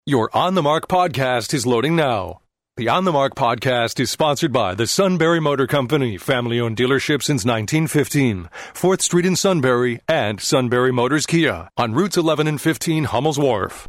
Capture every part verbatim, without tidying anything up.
Your On the Mark podcast is loading now. The On the Mark podcast is sponsored by the Sunbury Motor Company, family-owned dealership since nineteen fifteen, fourth Street in Sunbury, and Sunbury Motors Kia on routes eleven and fifteen Hummel's Wharf.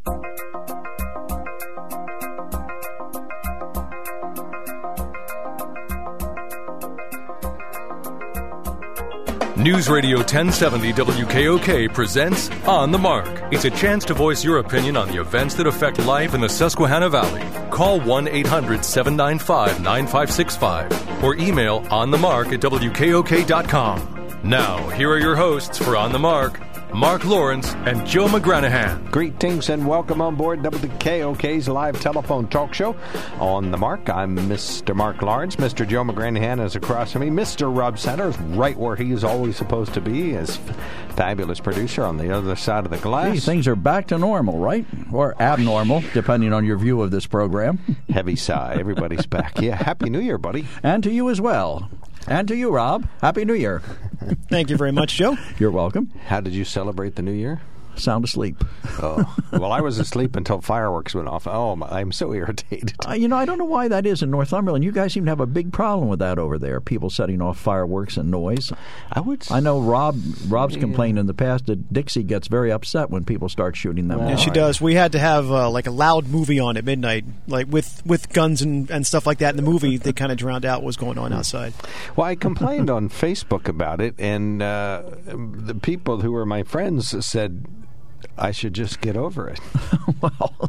News Radio ten seventy W K O K presents On the Mark. It's a chance to voice your opinion on the events that affect life in the Susquehanna Valley. Call one eight hundred seven nine five nine five six five or email onthemark at W K O K dot com. Now, here are your hosts for On the Mark, Mark Lawrence and Joe McGranahan. Greetings and welcome on board W K O K's live telephone talk show. On the Mark, I'm Mister Mark Lawrence. Mister Joe McGranahan is across from me. Mister Rob Sanders, right where he is always supposed to be, as fabulous producer on the other side of the glass. Gee, things are back to normal, right? Or abnormal, depending on your view of this program. Heavy sigh. Everybody's back. Yeah, Happy New Year, buddy. And to you as well. And to you, Rob. Happy New Year. Thank you very much, Joe. You're welcome. How did you celebrate the New Year? Sound asleep. Oh, well, I was asleep until fireworks went off. Oh, my, I'm so irritated. Uh, you know, I don't know why that is in Northumberland. You guys seem to have a big problem with that over there, people setting off fireworks and noise. I would. I know Rob. Rob's yeah. complained in the past that Dixie gets very upset when people start shooting them. Yeah, she does. We had to have uh, like a loud movie on at midnight, like with, with guns and, and stuff like that in the movie. They kind of drowned out what was going on outside. Well, I complained on Facebook about it, and uh, the people who were my friends said I should just get over it. Well,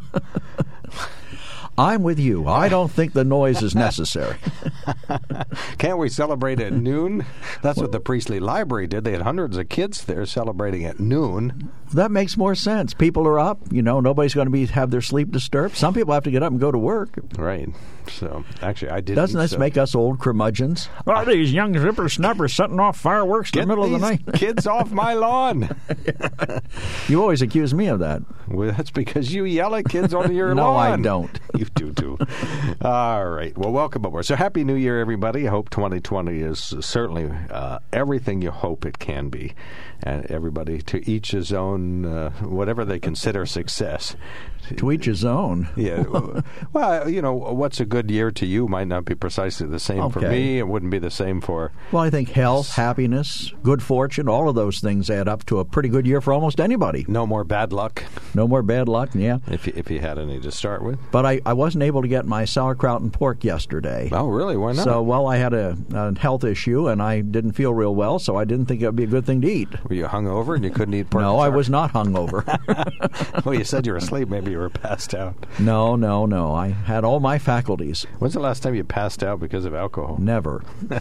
I'm with you. I don't think the noise is necessary. Can't we celebrate at noon? That's what the Priestley Library did. They had hundreds of kids there celebrating at noon. That makes more sense. People are up. You know, nobody's going to be have their sleep disturbed. Some people have to get up and go to work. Right. So, actually, I didn't. Doesn't this so. make us old curmudgeons? Well, these young whippersnappers setting off fireworks in Get the middle these of the night. Kids off my lawn. You always accuse me of that. Well, that's because you yell at kids on your no, lawn. No, I don't. You do, too. All right. Well, welcome aboard. So, Happy New Year, everybody. I hope twenty twenty is certainly uh, everything you hope it can be. And everybody, to each his own, uh, whatever they consider success. To each his own. Yeah. Well, you know, what's a good year to you might not be precisely the same okay. for me. It wouldn't be the same for... Well, I think health, happiness, good fortune, all of those things add up to a pretty good year for almost anybody. No more bad luck. No more bad luck, yeah. If you, if you had any to start with. But I, I wasn't able to get my sauerkraut and pork yesterday. Oh, really? Why not? So, well, I had a, a health issue, and I didn't feel real well, so I didn't think it would be a good thing to eat. Were you hungover and you couldn't eat pork? No, I was not hungover. Well, you said you were asleep. Maybe you were passed out. No, no, no. I had all my faculties. When's the last time you passed out because of alcohol? Never. You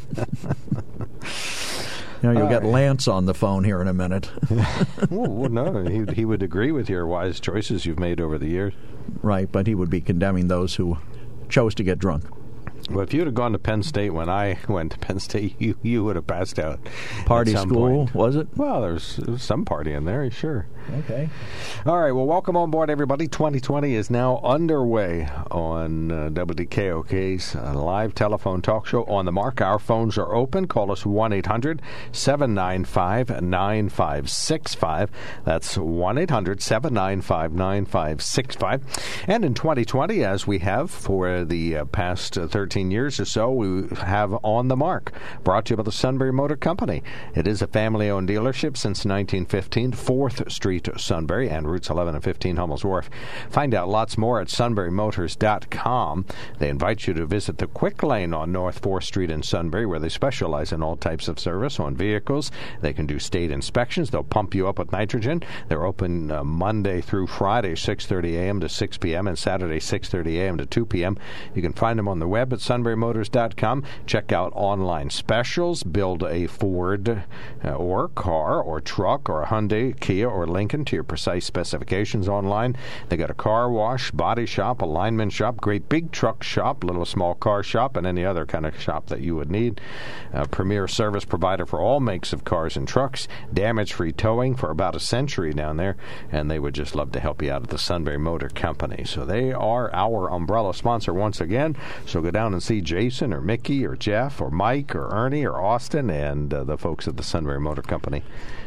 know, you'll all get right. Lance on the phone here in a minute. Well, no, he, he would agree with your wise choices you've made over the years. Right, but he would be condemning those who chose to get drunk. Well, if you would have gone to Penn State when I went to Penn State, you, you would have passed out. Party school, point. Was it? Well, there's, there's some party in there, sure. Okay. All right, well, welcome on board, everybody. twenty twenty is now underway on uh, W K O K's uh, live telephone talk show On the Mark. Our phones are open. Call us one eight hundred seven nine five nine five six five. That's one eight hundred seven nine five nine five six five. And in twenty twenty, as we have for the uh, past uh, thirteen years or so, we have On the Mark, brought to you by the Sunbury Motor Company. It is a family-owned dealership since nineteen fifteen, fourth Street, Sunbury, and routes eleven and fifteen, Hummel's Wharf. Find out lots more at sunbury motors dot com. They invite you to visit the Quick Lane on North fourth Street in Sunbury, where they specialize in all types of service on vehicles. They can do state inspections. They'll pump you up with nitrogen. They're open uh, Monday through Friday, six thirty a.m. to six p.m., and Saturday, six thirty a.m. to two p.m. You can find them on the web at sunbury motors dot com. Check out online specials. Build a Ford uh, or car or truck or a Hyundai, Kia, or Lincoln to your precise specifications online. They got a car wash, body shop, alignment shop, great big truck shop, little small car shop, and any other kind of shop that you would need. A premier service provider for all makes of cars and trucks. Damage-free towing for about a century down there, and they would just love to help you out at the Sunbury Motor Company. So they are our umbrella sponsor once again. So go down and see Jason or Mickey or Jeff or Mike or Ernie or Austin and uh, the folks at the Sunbury Motor Company.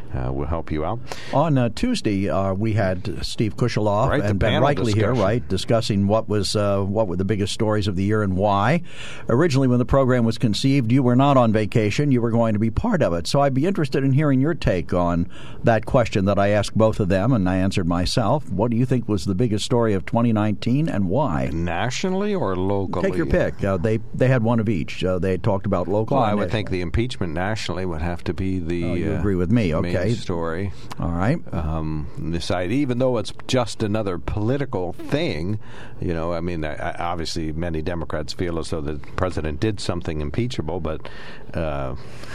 uh, will help you out. On uh, Tuesday, uh, we had Steve Kusheloff Right, and the Ben panel Reichley here, discussion. right, discussing what was uh, what were the biggest stories of the year and why. Originally, when the program was conceived, you were not on vacation. You were going to be part of it. So I'd be interested in hearing your take on that question that I asked both of them, and I answered myself. What do you think was the biggest story of twenty nineteen, and why? Nationally or locally? Take your pick. Uh, they they had one of each. Uh, they talked about local. Well, I and would national. think the impeachment nationally would have to be the Oh, you uh, agree with me? main Okay. story. All right. Um, this idea, even though it's just another political thing, you know, I mean, I, I, obviously many Democrats feel as though the president did something impeachable, but uh,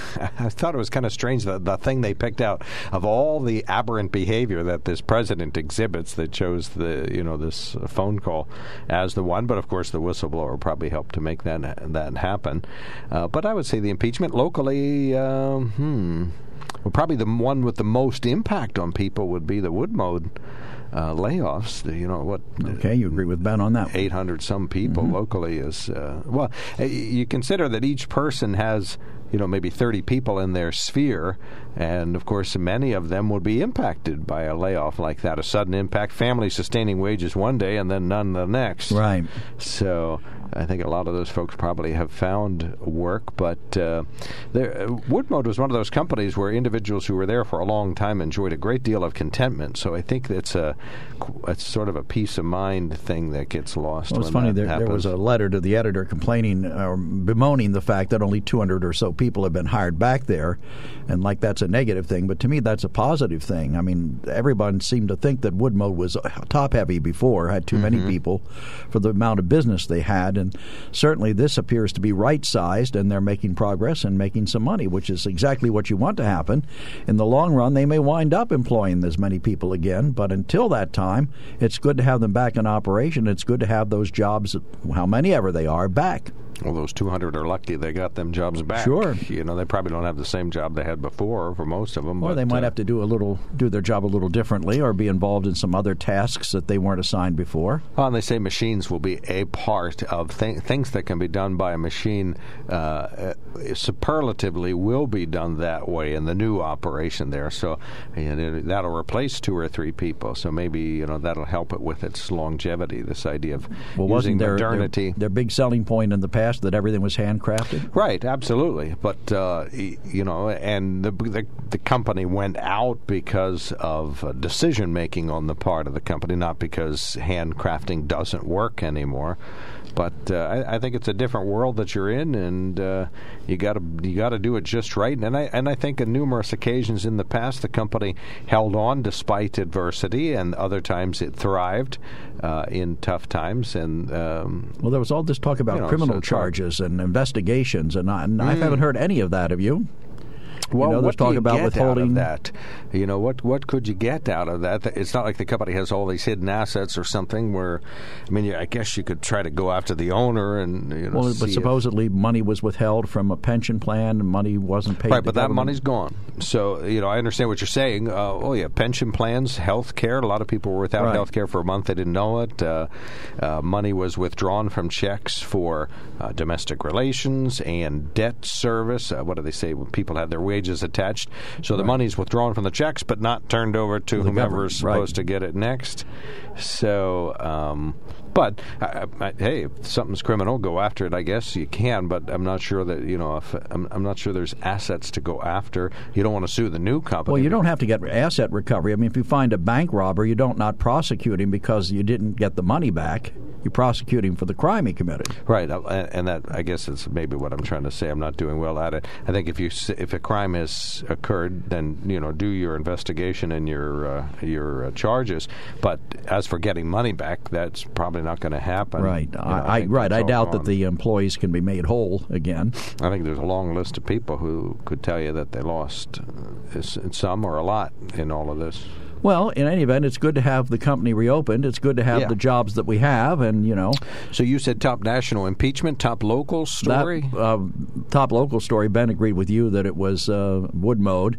I thought it was kind of strange that the thing they picked out of all the aberrant behavior that this president exhibits, they chose the, you know, this phone call as the one. But of course, the whistleblower probably helped to make that that happen. Uh, but I would say the impeachment locally, um, hmm. Well, probably the one with the most impact on people would be the Woodmode uh, layoffs. The, you know what? Okay, you agree with Ben on that one. Eight hundred some people Mm-hmm. locally is uh, well. You consider that each person has, you know, maybe thirty people in their sphere, and of course, many of them would be impacted by a layoff like that. A sudden impact, family sustaining wages one day and then none the next. Right. So I think a lot of those folks probably have found work, but uh, there, Woodmode was one of those companies where individuals who were there for a long time enjoyed a great deal of contentment. So I think it's a it's sort of a peace of mind thing that gets lost. Well, it's when funny. that There, there was happens. a letter to the editor complaining, uh, bemoaning the fact that only two hundred or so people have been hired back there, and like that's a negative thing. But to me, that's a positive thing. I mean, everyone seemed to think that Woodmode was top heavy before, had too Mm-hmm. many people for the amount of business they had, and certainly this appears to be right sized, and they're making progress and making some money, which is exactly what you want to happen. In the long run, they may wind up employing as many people again, but until that time, it's good to have them back in operation. It's good to have those jobs, how many ever they are, back. Well, those two hundred are lucky they got them jobs back. Sure. You know, they probably don't have the same job they had before for most of them. Or but, they might uh, have to do a little, do their job a little differently, or be involved in some other tasks that they weren't assigned before. Oh, and they say machines will be a part of th- things that can be done by a machine. Uh, uh, superlatively will be done that way in the new operation there. So and it, that'll replace two or three people. So maybe you know that'll help it with its longevity. This idea of Well, using wasn't their, modernity. their their big selling point in the past that everything was handcrafted? Right, absolutely. But, uh, y- you know, and the, the the company went out because of uh, decision-making on the part of the company, not because handcrafting doesn't work anymore. But uh, I, I think it's a different world that you're in, and uh, you got to you got to do it just right. And I and I think on numerous occasions in the past, the company held on despite adversity, and other times it thrived uh, in tough times. And um, Well, there was all this talk about You know, criminal so it's hard. charges and investigations, and I, and I haven't heard any of that. Have you? Well, you know, there's what do talk you about get withholding out of that? You know, what what could you get out of that? It's not like the company has all these hidden assets or something. Where, I mean, I guess you could try to go after the owner and you know. Well, see but if- supposedly money was withheld from a pension plan, and money wasn't paid. Right, to but that government. money's gone. So, you know, I understand what you're saying. Uh, oh, yeah, pension plans, health care. A lot of people were without Right. health care for a month. They didn't know it. Uh, uh, money was withdrawn from checks for uh, domestic relations and debt service. Uh, what do they say when people had their wages attached? So the money's withdrawn from the checks, but not turned over to the whomever's government, right. supposed to get it next. So, um, but I, I, hey, if something's criminal, go after it. I guess you can, but I'm not sure that you know. If I'm, I'm not sure there's assets to go after. You don't want to sue the new company. Well, you don't have to get asset recovery. I mean, if you find a bank robber, you don't not prosecute him because you didn't get the money back. You prosecute him for the crime he committed. Right, uh, and and that I guess is maybe what I'm trying to say. I'm not doing well at it. I think if you s- if a crime has occurred, then you know do your investigation and your uh, your uh, charges. But as for getting money back, that's probably not going to happen. Right. You know, I, I think right. that's I all doubt that gone. the employees can be made whole again. I think there's a long list of people who could tell you that they lost uh, s- some or a lot in all of this. Well, in any event, it's good to have the company reopened. It's good to have Yeah. the jobs that we have, and you know, So you said top national impeachment, top local story? that uh, top local story. Ben agreed with you that it was uh, Woodmode.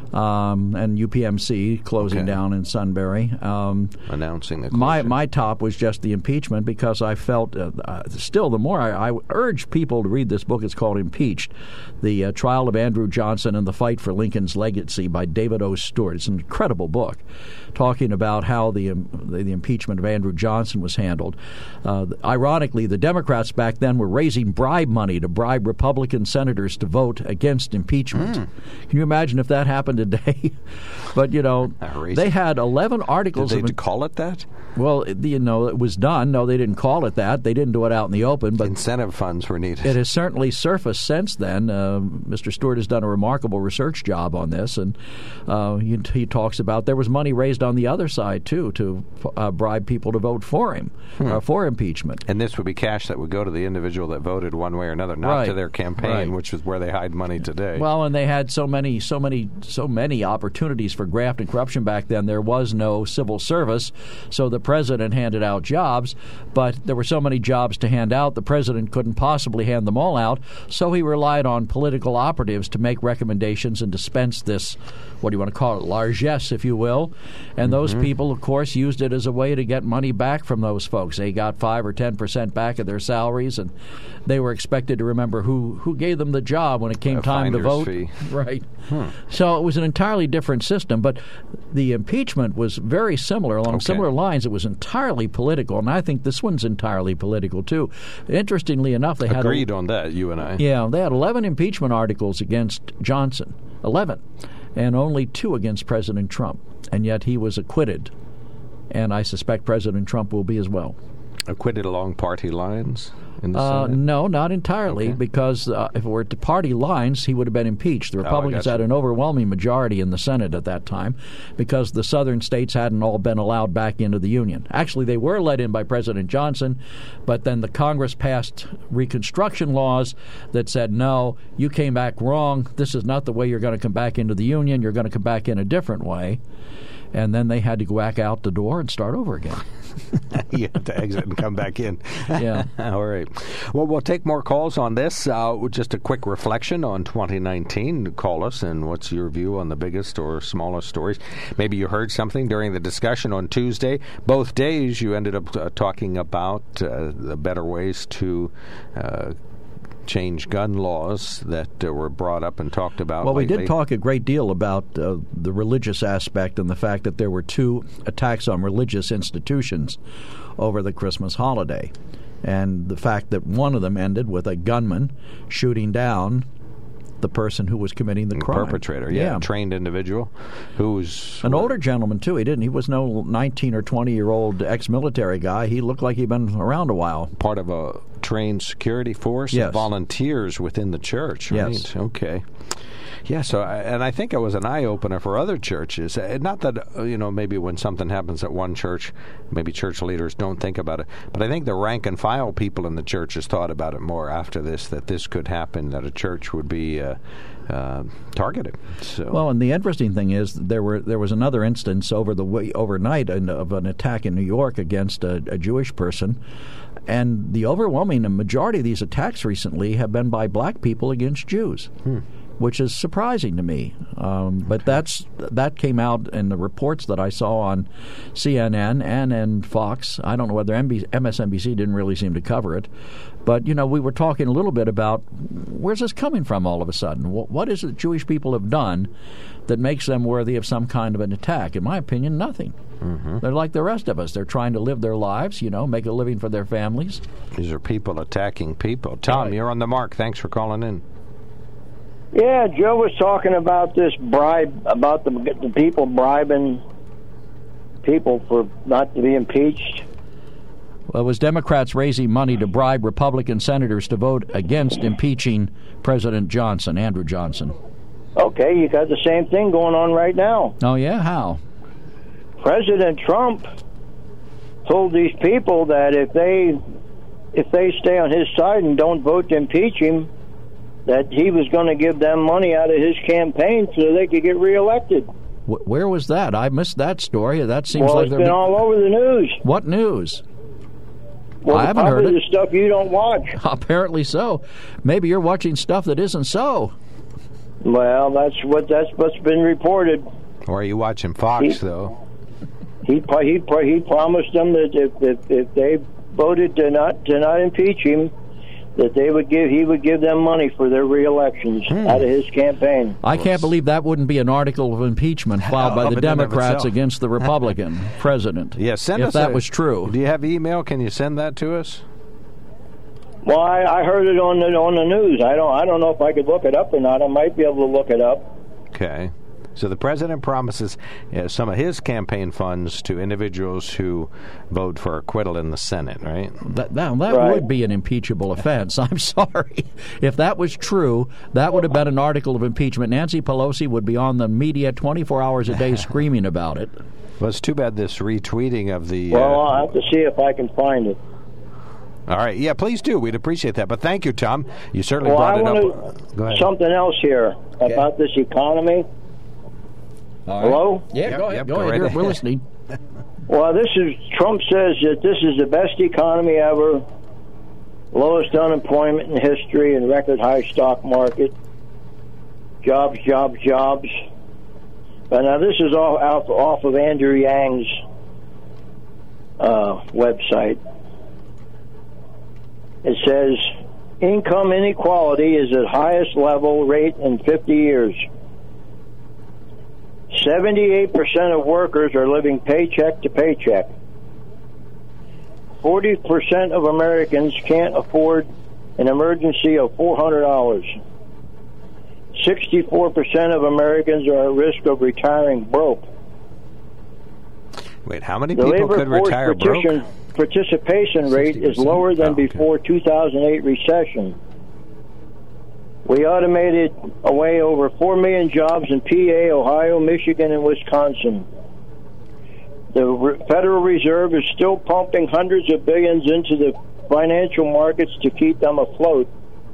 um, and U P M C closing Okay. down in Sunbury. Um, Announcing the my closure. my top was just the impeachment because I felt uh, uh, still the more I, I urge people to read this book. It's called Impeached, The uh, Trial of Andrew Johnson and the Fight for Lincoln's Legacy by David O. Stewart. It's an incredible book talking about how the um, the, the impeachment of Andrew Johnson was handled. Uh, ironically, the Democrats back then were raising bribe money to bribe Republican senators to vote against impeachment. Mm. Can you imagine if that happened today? But, you know, Outrageous. they had eleven articles Did they of call it that? well, it- you know, it was done. No, they didn't call it that. They didn't do it out in the open, but Incentive funds were needed. it has certainly surfaced since then. Uh, Mister Stewart has done a remarkable research job on this, and uh, he, he talks about there was money raised on the other side, too, to uh, bribe people to vote for him, Hmm. uh, for impeachment. And this would be cash that would go to the individual that voted one way or another, not Right. to their campaign, Right. which is where they hide money today. Well, and they had so many, so many, so many opportunities for graft and corruption back then. There was no civil service, so the president handed out jobs, but there were so many jobs to hand out, the president couldn't possibly hand them all out, so he relied on political operatives to make recommendations and dispense this, what do you want to call it, largesse, if you will. And those Mm-hmm. people, of course, used it as a way to get money back from those folks. They got five or ten percent back of their salaries, and they were expected to remember who, who gave them the job when it came A time to finder's vote. fee. Right. So it was an entirely different system, but the impeachment was very similar. Along Okay. similar lines, it was entirely political, and I think this one's entirely political, too. Interestingly enough, they had... Agreed a, on that, you and I. Yeah, they had eleven impeachment articles against Johnson. eleven. And only two against President Trump. And yet he was acquitted. And I suspect President Trump will be as well. Acquitted along party lines in the Uh, Senate? no, not entirely, Okay. because uh, if it were to party lines, he would have been impeached. The Oh, I Republicans gotcha. had an overwhelming majority in the Senate at that time because the southern states hadn't all been allowed back into the Union. Actually, they were let in by President Johnson, but then the Congress passed Reconstruction laws that said, no, you came back wrong. This is not the way you're going to come back into the Union. You're going to come back in a different way. And then they had to go back out the door and start over again. You have to exit and come back in. Yeah. All right. Well, we'll take more calls on this. Uh, just a quick reflection on twenty nineteen. Call us, and what's your view on the biggest or smallest stories? Maybe you heard something during the discussion on Tuesday. Both days you ended up uh, talking about uh, the better ways to uh, change gun laws that uh, were brought up and talked about Well, we lately. did talk a great deal about uh, the religious aspect and the fact that there were two attacks on religious institutions over the Christmas holiday. And the fact that one of them ended with a gunman shooting down the person who was committing the crime. Perpetrator, yeah, a trained individual who's An older gentleman, too. He didn't. He was no nineteen or twenty-year-old ex-military guy. He looked like he'd been around a while. part of a trained security force, Yes. volunteers within the church. Right? Yes. Okay. Yeah, so, I- and I think it was an eye-opener for other churches. Uh, Not that, uh, you know, maybe when something happens at one church, maybe church leaders don't think about it. But I think the rank-and-file people in the churches thought about it more after this, that this could happen, that a church would be uh, uh, targeted. So, Well, and the interesting thing is there were there was another instance over the way, overnight in- of an attack in New York against a, a Jewish person, and the overwhelming majority of these attacks recently have been by black people against Jews. Hmm. Which is surprising to me, um, but that's that came out in the reports that I saw on C N N and in Fox. I don't know whether M S N B C didn't really seem to cover it, but you know we were talking a little bit about where's this coming from all of a sudden. What, what is it Jewish people have done that makes them worthy of some kind of an attack? In my opinion, nothing. Mm-hmm. They're like the rest of us. They're trying to live their lives, you know, make a living for their families. these are people attacking people. Tom, Right. you're on the mark. Thanks for calling in. Yeah, Joe was talking about this bribe, about the, the people bribing people for not to be impeached. Well, it was Democrats raising money to bribe Republican senators to vote against impeaching President Johnson, Andrew Johnson. Okay, you got the same thing going on right now. Oh, yeah? How? President Trump told these people that if they if they stay on his side and don't vote to impeach him, that he was going to give them money out of his campaign so they could get reelected. Wh- where was that? I missed that story. That seems Well, like it's there been be- all over the news. What news? Well, I haven't probably heard it. the stuff you don't watch. Apparently so. Maybe you're watching stuff that isn't so. Well, that's what that's what's been reported. Or are you watching Fox, he, though? He he he promised them that if, if if they voted to not to not impeach him, that they would give he would give them money for their re-elections hmm. out of his campaign. I can't believe that wouldn't be an article of impeachment filed by the Democrats against the Republican president. Yeah, send if us that a, was true. Do you have email? Can you send that to us? Well, I, I heard it on the on the news. I don't I don't know if I could look it up or not. I might be able to look it up. Okay. So the president promises uh, some of his campaign funds to individuals who vote for acquittal in the Senate, right? That that, that right. would be an impeachable offense. I'm sorry. If that was true, that would have been an article of impeachment. Nancy Pelosi would be on the media twenty-four hours a day screaming about it. Well, it's too bad this retweeting of the... Well, uh, I'll have to see if I can find it. All right. Yeah, please do. We'd appreciate that. But thank you, Tom. You certainly well, brought I it wanna, up. Go ahead. Something else here okay. about this economy. All Hello? Right. Yeah, yep, go ahead. Yep, go go ahead. right We're, ahead. we're listening. Well, this is Trump says that this is the best economy ever, lowest unemployment in history, and record high stock market. Jobs, jobs, jobs. But now this is all off, off of Andrew Yang's uh, website. It says income inequality is at highest level rate in fifty years. seventy-eight percent of workers are living paycheck to paycheck. forty percent of Americans can't afford an emergency of four hundred dollars. sixty-four percent of Americans are at risk of retiring broke. Wait, how many the people labor could force retire partition, broke? Participation rate is lower than oh, okay. before two thousand eight recession. We automated away over four million jobs in P A, Ohio, Michigan, and Wisconsin. The Re- Federal Reserve is still pumping hundreds of billions into the financial markets to keep them afloat.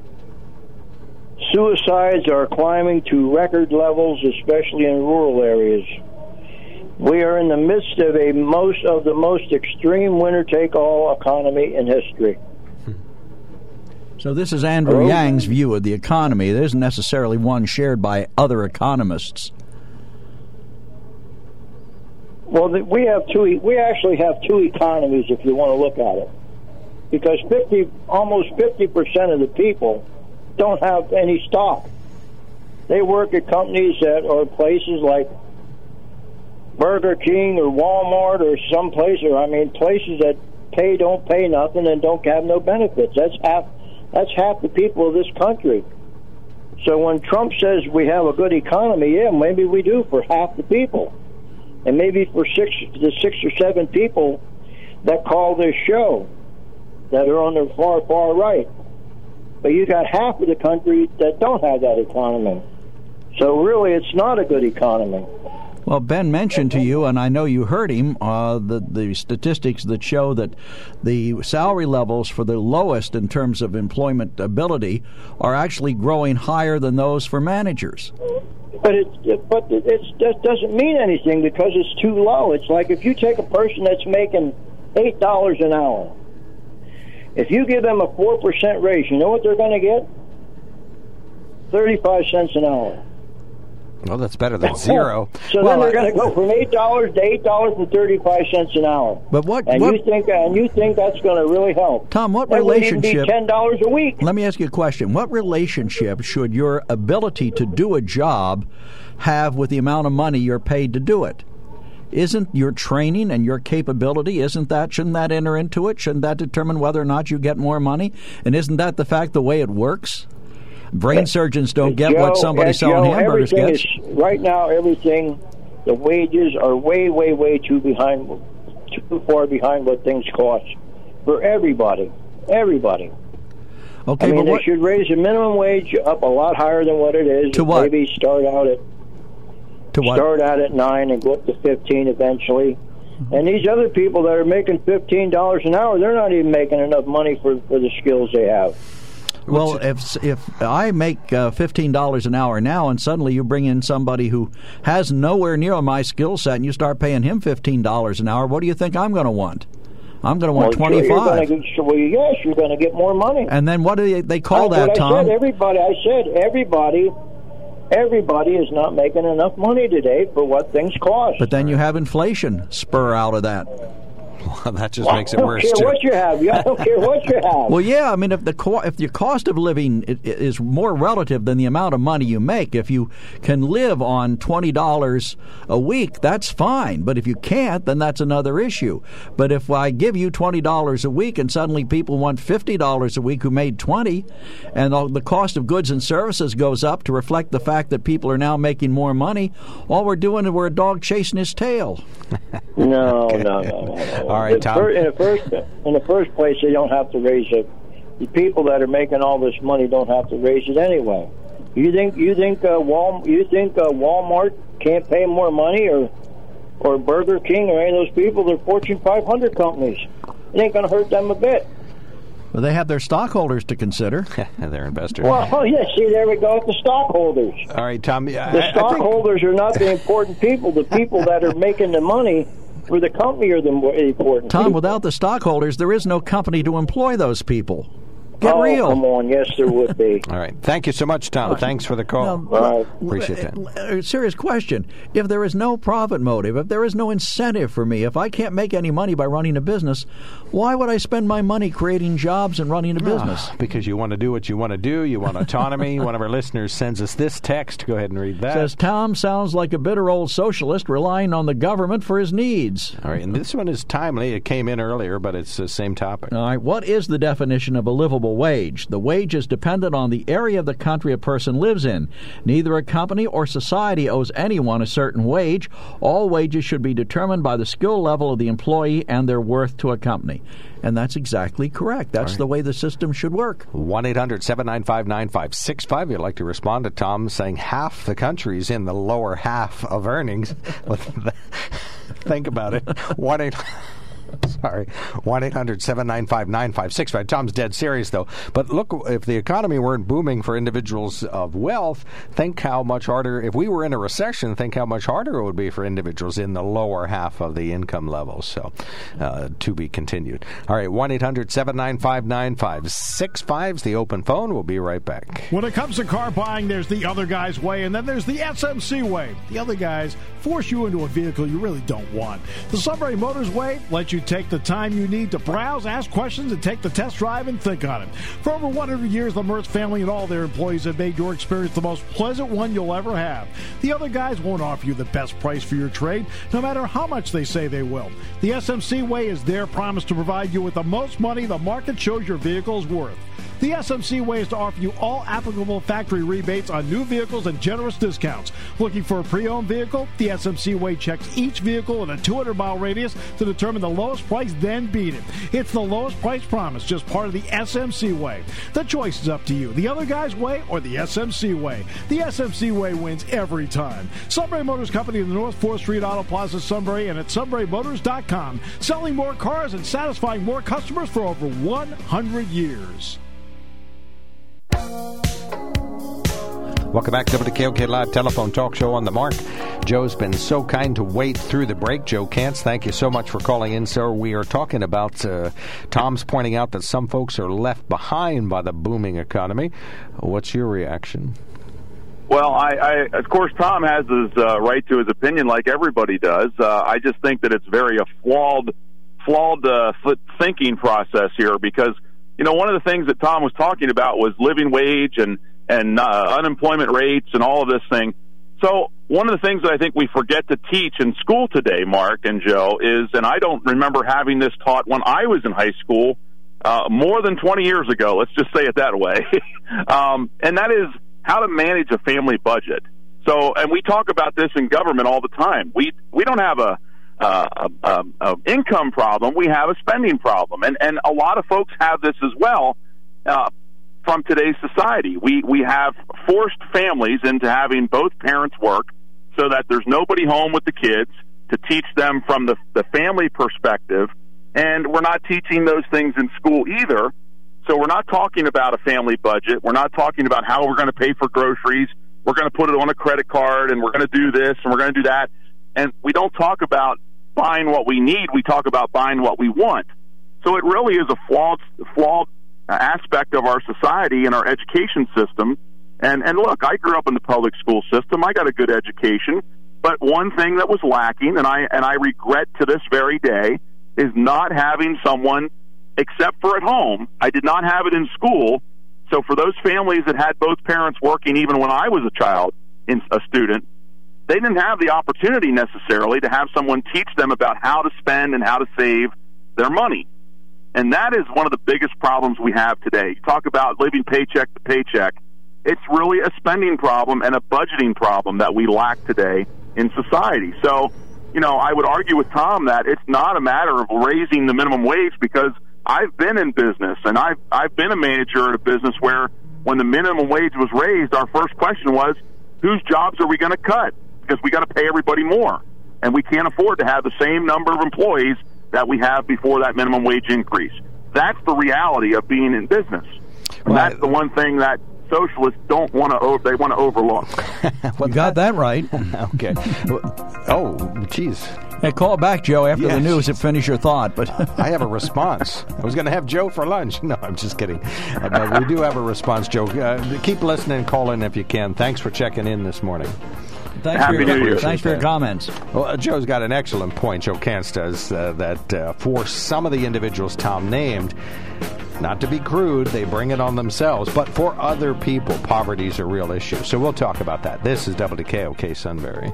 Suicides are climbing to record levels, especially in rural areas. We are in the midst of a most of the most extreme winner-take-all economy in history. So this is Andrew Hello? Yang's view of the economy. There isn't necessarily one shared by other economists. Well, we have two. We actually have two economies, if you want to look at it, because fifty, almost fifty percent of the people don't have any stock. They work at companies that are places like Burger King or Walmart or some place, or I mean, places that pay don't pay nothing and don't have no benefits. That's half. That's half the people of this country. So when Trump says we have a good economy, yeah, maybe we do for half the people. And maybe for six the six or seven people that call this show that are on the far, far right. But you got half of the country that don't have that economy. So really, it's not a good economy. Well, Ben mentioned to you, and I know you heard him, uh, the, the statistics that show that the salary levels for the lowest in terms of employment ability are actually growing higher than those for managers. But it, it but it it's, that doesn't mean anything because it's too low. It's like if you take a person that's making eight dollars an hour, if you give them a four percent raise, you know what they're going to get? thirty-five cents an hour. Well, that's better than zero. So well, then they're I, going to go from eight dollars to eight dollars and thirty-five cents an hour. But what? And what, you think and you think that's going to really help? Tom, what that relationship? Would even be ten dollars a week. Let me ask you a question. What relationship should your ability to do a job have with the amount of money you're paid to do it? Isn't your training and your capability, isn't that, shouldn't that enter into it? Shouldn't that determine whether or not you get more money? And isn't that the fact the way it works? Brain surgeons don't get Joe, what somebody selling Joe, hamburgers everything gets. Is, right now, everything, the wages are way, way, way too behind, too far behind what things cost for everybody. Everybody. Okay, I mean, but they what, should raise the minimum wage up a lot higher than what it is. To what? Maybe start out at to what? start out at nine and go up to fifteen eventually. And these other people that are making fifteen dollars an hour, they're not even making enough money for, for the skills they have. Well, if if I make uh, fifteen dollars an hour now, and suddenly you bring in somebody who has nowhere near my skill set, and you start paying him fifteen dollars an hour, what do you think I'm going to want? I'm going to want well, twenty-five. You're gonna, well, yes, you're going to get more money. And then what do they, they call That's that, what Tom? I said, everybody. I said everybody everybody is not making enough money today for what things cost. But then you have inflation spur out of that. Well, that just well, makes it worse, I don't care too. what you have. I don't care what you have. Well, yeah, I mean, if the co- if your cost of living is more relative than the amount of money you make, if you can live on twenty dollars a week, that's fine. But if you can't, then that's another issue. But if I give you twenty dollars a week and suddenly people want fifty dollars a week who made twenty dollars, and the cost of goods and services goes up to reflect the fact that people are now making more money, all we're doing is we're a dog chasing his tail. No, Okay. no, no, no, no. All right, in Tom. fir- In the first, in the first place, they don't have to raise it. The people that are making all this money don't have to raise it anyway. You think you think uh, Wal you think uh, Walmart can't pay more money, or or Burger King, or any of those people? They're Fortune five hundred companies. It ain't going to hurt them a bit. Well, they have their stockholders to consider. They're investors. Well, oh, yeah, see, there we go with the stockholders. All right, Tom. I, The I think, stockholders are not the important people. The people that are making the money for the company are the more important Tom, people. without the stockholders, there is no company to employ those people. Get oh, real. come on. Yes, there would be. all right. Thank you so much, Tom. Thanks for the call. Now, Right. Appreciate that. A serious question. If there is no profit motive, if there is no incentive for me, if I can't make any money by running a business, why would I spend my money creating jobs and running a business? Ah, because you want to do what you want to do. You want autonomy. One of our listeners sends us this text. Go ahead and read that. Says, Tom sounds like a bitter old socialist relying on the government for his needs. All right, and this one is timely. It came in earlier, but it's the same topic. All right, what is the definition of a livable wage? The wage is dependent on the area of the country a person lives in. Neither a company or society owes anyone a certain wage. All wages should be determined by the skill level of the employee and their worth to a company. And that's exactly correct. That's right. the way the system should work. one eight hundred seven nine five nine five six five. You'd like to respond to Tom saying half the country's in the lower half of earnings. Think about it. one eight hundred Sorry, one eight hundred seven nine five nine five six five. Tom's dead serious, though. But look, if the economy weren't booming for individuals of wealth, think how much harder, if we were in a recession, think how much harder it would be for individuals in the lower half of the income level. So, uh, to be continued. All right, one eight hundred seven nine five nine five six five is the open phone. We'll be right back. When it comes to car buying, there's the other guy's way, and then there's the S M C way. The other guys force you into a vehicle you really don't want. The Sunbury Motors way lets you take the time you need to browse, ask questions, and take the test drive and think on it. For over one hundred years, the Mertz family and all their employees have made your experience the most pleasant one you'll ever have. The other guys won't offer you the best price for your trade, no matter how much they say they will. The S M C way is their promise to provide you with the most money the market shows your vehicle is worth. The S M C way is to offer you all applicable factory rebates on new vehicles and generous discounts. Looking for a pre-owned vehicle? The S M C way checks each vehicle in a two hundred mile radius to determine the lowest price, then beat it. It's the lowest price promise, just part of the S M C way. The choice is up to you. The other guy's way or the S M C way. The S M C way wins every time. Sunbury Motors Company in the North fourth Street Auto Plaza, Sunbury, and at sunbury motors dot com. Selling more cars and satisfying more customers for over one hundred years. Welcome back to W K O K Live Telephone Talk Show on the Mark. Joe's been so kind to wait through the break. Joe Kantz, thank you so much for calling in, sir. We are talking about, uh, Tom's pointing out that some folks are left behind by the booming economy. What's your reaction? Well, I, I of course, Tom has his uh, right to his opinion like everybody does. Uh, I just think that it's very a flawed, flawed uh, thinking process here because, you know, one of the things that Tom was talking about was living wage and and uh, unemployment rates and all of this thing. So one of the things that I think we forget to teach in school today, Mark and Joe, is, and I don't remember having this taught when I was in high school uh, more than twenty years ago, let's just say it that way, um, and that is how to manage a family budget. So, and we talk about this in government all the time. We we don't have a, a, a, a income problem, we have a spending problem, and, and a lot of folks have this as well. Uh, From today's society, we we have forced families into having both parents work so that there's nobody home with the kids to teach them from the, the family perspective, and we're not teaching those things in school either. So we're not talking about a family budget. We're not talking about how we're going to pay for groceries. We're going to put it on a credit card, and we're going to do this, and we're going to do that. And we don't talk about buying what we need. We talk about buying what we want. So it really is a flawed, flawed aspect of our society and our education system And and look, I grew up in the public school system. I got a good education. But one thing that was lacking, and I and I regret to this very day, is not having someone, except for at home. I did not have it in school. So for those families that had both parents working, even when I was a child, in a student, they didn't have the opportunity necessarily to have someone teach them about how to spend and how to save their money. And that is one of the biggest problems we have today. You talk about living paycheck to paycheck. It's really a spending problem and a budgeting problem that we lack today in society. So, you know, I would argue with Tom that it's not a matter of raising the minimum wage, because I've been in business and I've, I've been a manager at a business where when the minimum wage was raised, our first question was, whose jobs are we going to cut? Because we got to pay everybody more. And we can't afford to have the same number of employees that we have before that minimum wage increase. That's the reality of being in business. And Right. that's the one thing that socialists don't want to, they want to overlook. You got that right. Okay. Oh, geez. Hey, call back, Joe, after Yeah, the news geez. and finish your thought. But I have a response. I was going to have Joe for lunch. No, I'm just kidding. Uh, but we do have a response, Joe. Uh, keep listening, call in if you can. Thanks for checking in this morning. thanks Happy for your, New Year. thanks for your comments. Well, uh, Joe's got an excellent point, Joe Kantz does, uh, that uh, for some of the individuals Tom named, not to be crude, they bring it on themselves, but for other people, poverty is a real issue. So we'll talk about that. This is W K O K Sunbury.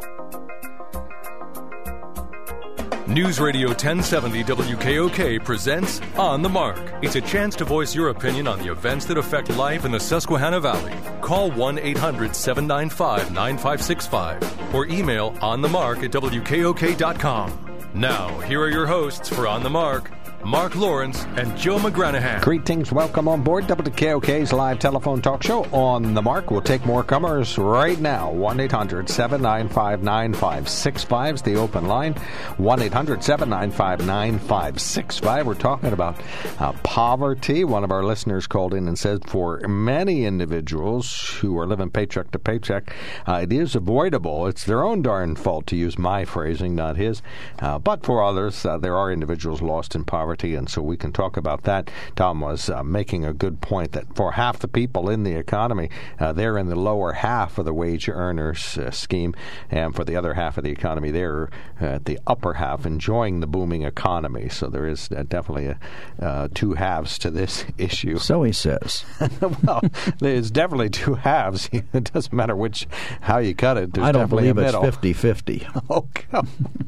News Radio ten seventy W K O K presents On the Mark. It's a chance to voice your opinion on the events that affect life in the Susquehanna Valley. Call one eight hundred seven nine five nine five six five or email onthemark at W K O K dot com. Now, here are your hosts for On the Mark, Mark Lawrence and Joe McGranahan. Greetings, welcome on board W K O K's live telephone talk show On the Mark. We'll take more comers right now. one eight hundred seven nine five nine five six five is the open line. one eight hundred seven nine five nine five six five. We're talking about uh, poverty. One of our listeners called in and said for many individuals who are living paycheck to paycheck, uh, it is avoidable. It's their own darn fault, to use my phrasing, not his. Uh, but for others, uh, there are individuals lost in poverty. And so we can talk about that. Tom was uh, making a good point that for half the people in the economy, uh, they're in the lower half of the wage earners uh, scheme, and for the other half of the economy, they're uh, at the upper half, enjoying the booming economy. So there is uh, definitely a, uh, two halves to this issue. So he says. Well, there's definitely two halves. It doesn't matter which how you cut it. There's I don't definitely believe a it's middle. fifty-fifty. Oh, come.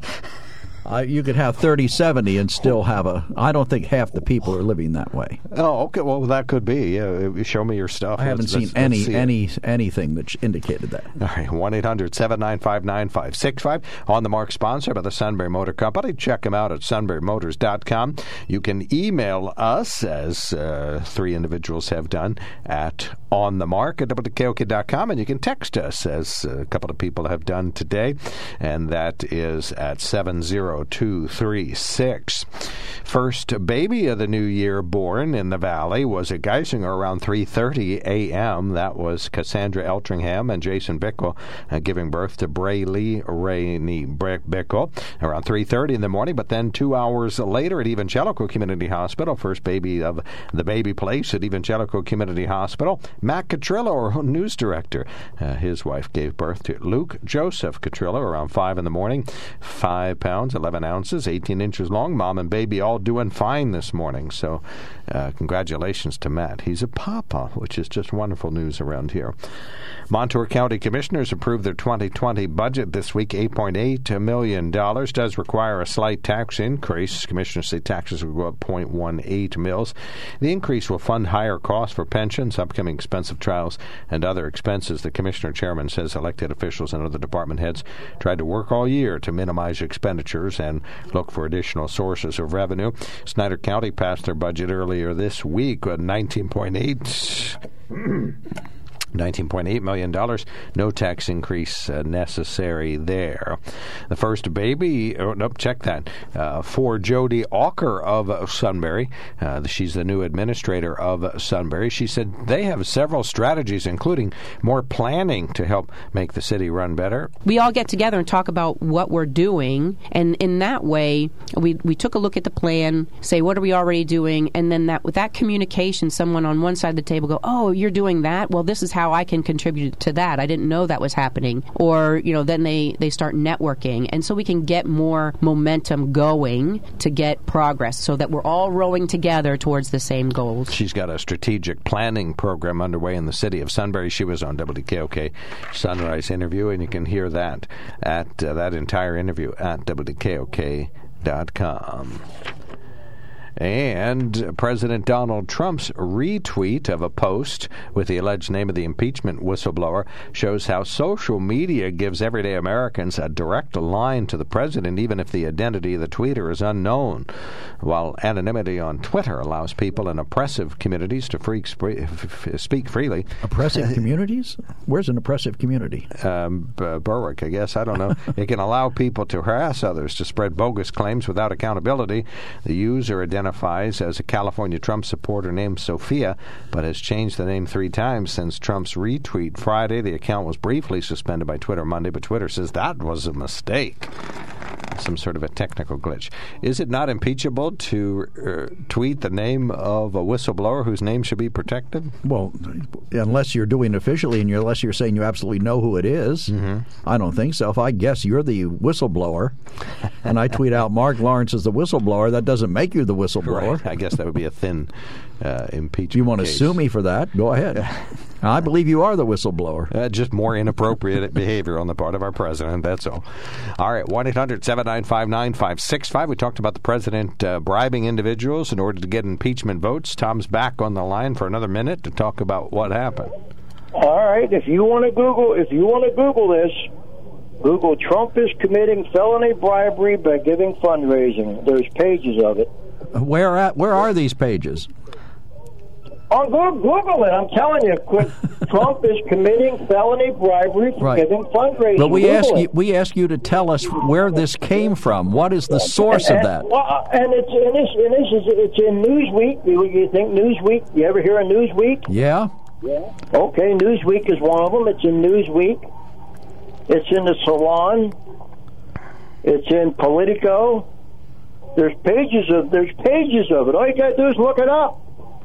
Uh, you could have thirty seventy and still have a... I don't think half the people are living that way. Oh, okay. Well, that could be. Yeah, show me your stuff. I haven't Let's- seen let's- any let's see it. any anything that indicated that. All right, one eight hundred seven nine five nine five six five. On the Mark, sponsored by the Sunbury Motor Company. Check them out at sunbury motors dot com. You can email us, as uh, three individuals have done, at onthemark at W K O K dot com. And you can text us, as a couple of people have done today, and that is at seven zero two three six. First baby of the new year born in the Valley was at Geisinger around three thirty a.m. That was Cassandra Eltringham and Jason Bickle uh, giving birth to Braylee Rainey Bickle around three thirty in the morning. But then two hours later at Evangelical Community Hospital, first baby of the baby place at Evangelical Community Hospital, Matt Catrillo, our news director, uh, his wife gave birth to Luke Joseph Catrillo around five in the morning, five pounds, eleven ounces, eighteen inches long. Mom and baby all doing fine this morning. So uh, congratulations to Matt. He's a papa, which is just wonderful news around here. Montour County Commissioners approved their twenty twenty budget this week. eight point eight million dollars does require a slight tax increase. Commissioners say taxes will go up zero point one eight mils. The increase will fund higher costs for pensions, upcoming expensive trials, and other expenses. The commissioner chairman says elected officials and other department heads tried to work all year to minimize expenditures and look for additional sources of revenue. Snyder County passed their budget earlier this week with nineteen point eight nineteen point eight million dollars. No tax increase uh, necessary there. The first baby, oh, nope, check that, uh, for Jody Auker of uh, Sunbury. Uh, she's the new administrator of uh, Sunbury. She said they have several strategies, including more planning to help make the city run better. We all get together and talk about what we're doing, and in that way, we we took a look at the plan, say, what are we already doing, and then that with that communication, someone on one side of the table go, oh, you're doing that? Well, this is how how I can contribute to that. I didn't know that was happening. Or, you know, then they, they start networking. And so we can get more momentum going to get progress so that we're all rowing together towards the same goals. She's got a strategic planning program underway in the city of Sunbury. She was on W K O K Sunrise interview, and you can hear that at uh, that entire interview at W K O K dot com. And President Donald Trump's retweet of a post with the alleged name of the impeachment whistleblower shows how social media gives everyday Americans a direct line to the president, even if the identity of the tweeter is unknown, while anonymity on Twitter allows people in oppressive communities to freak spree- speak freely. Oppressive communities? Where's an oppressive community? Um, B- Berwick, I guess. I don't know. It can allow people to harass others, to spread bogus claims without accountability. The user identifies as a California Trump supporter named Sophia, but has changed the name three times since Trump's retweet Friday. The account was briefly suspended by Twitter Monday, but Twitter says that was a mistake. Some sort of a technical glitch. Is it not impeachable to uh, tweet the name of a whistleblower whose name should be protected? Well, unless you're doing it officially and you're, unless you're saying you absolutely know who it is, mm-hmm. I don't think so. If I guess you're the whistleblower and I tweet out Mark Lawrence is the whistleblower, that doesn't make you the whistleblower. Right. I guess that would be a thin uh, impeachment. You want to case. sue me for that? Go ahead. I believe you are the whistleblower. Uh, just more inappropriate behavior on the part of our president, that's all. All right, one eight hundred seven nine five nine five six five. We talked about the president uh, bribing individuals in order to get impeachment votes. Tom's back on the line for another minute to talk about what happened. All right, if you want to Google, if you want to Google this, Google Trump is committing felony bribery by giving fundraising. There's pages of it. Where at? Where are these pages? Oh, go Google it. I'm telling you, quick. Trump is committing felony bribery for right. giving fundraising. But we Google ask it. you, we ask you to tell us where this came from. What is the source and, of and, that? Well, and it's and this, and this is it's in Newsweek. You, you think Newsweek? You ever hear of Newsweek? Yeah. Yeah. Okay, Newsweek is one of them. It's in Newsweek. It's in the Salon. It's in Politico. There's pages of there's pages of it. All you got to do is look it up.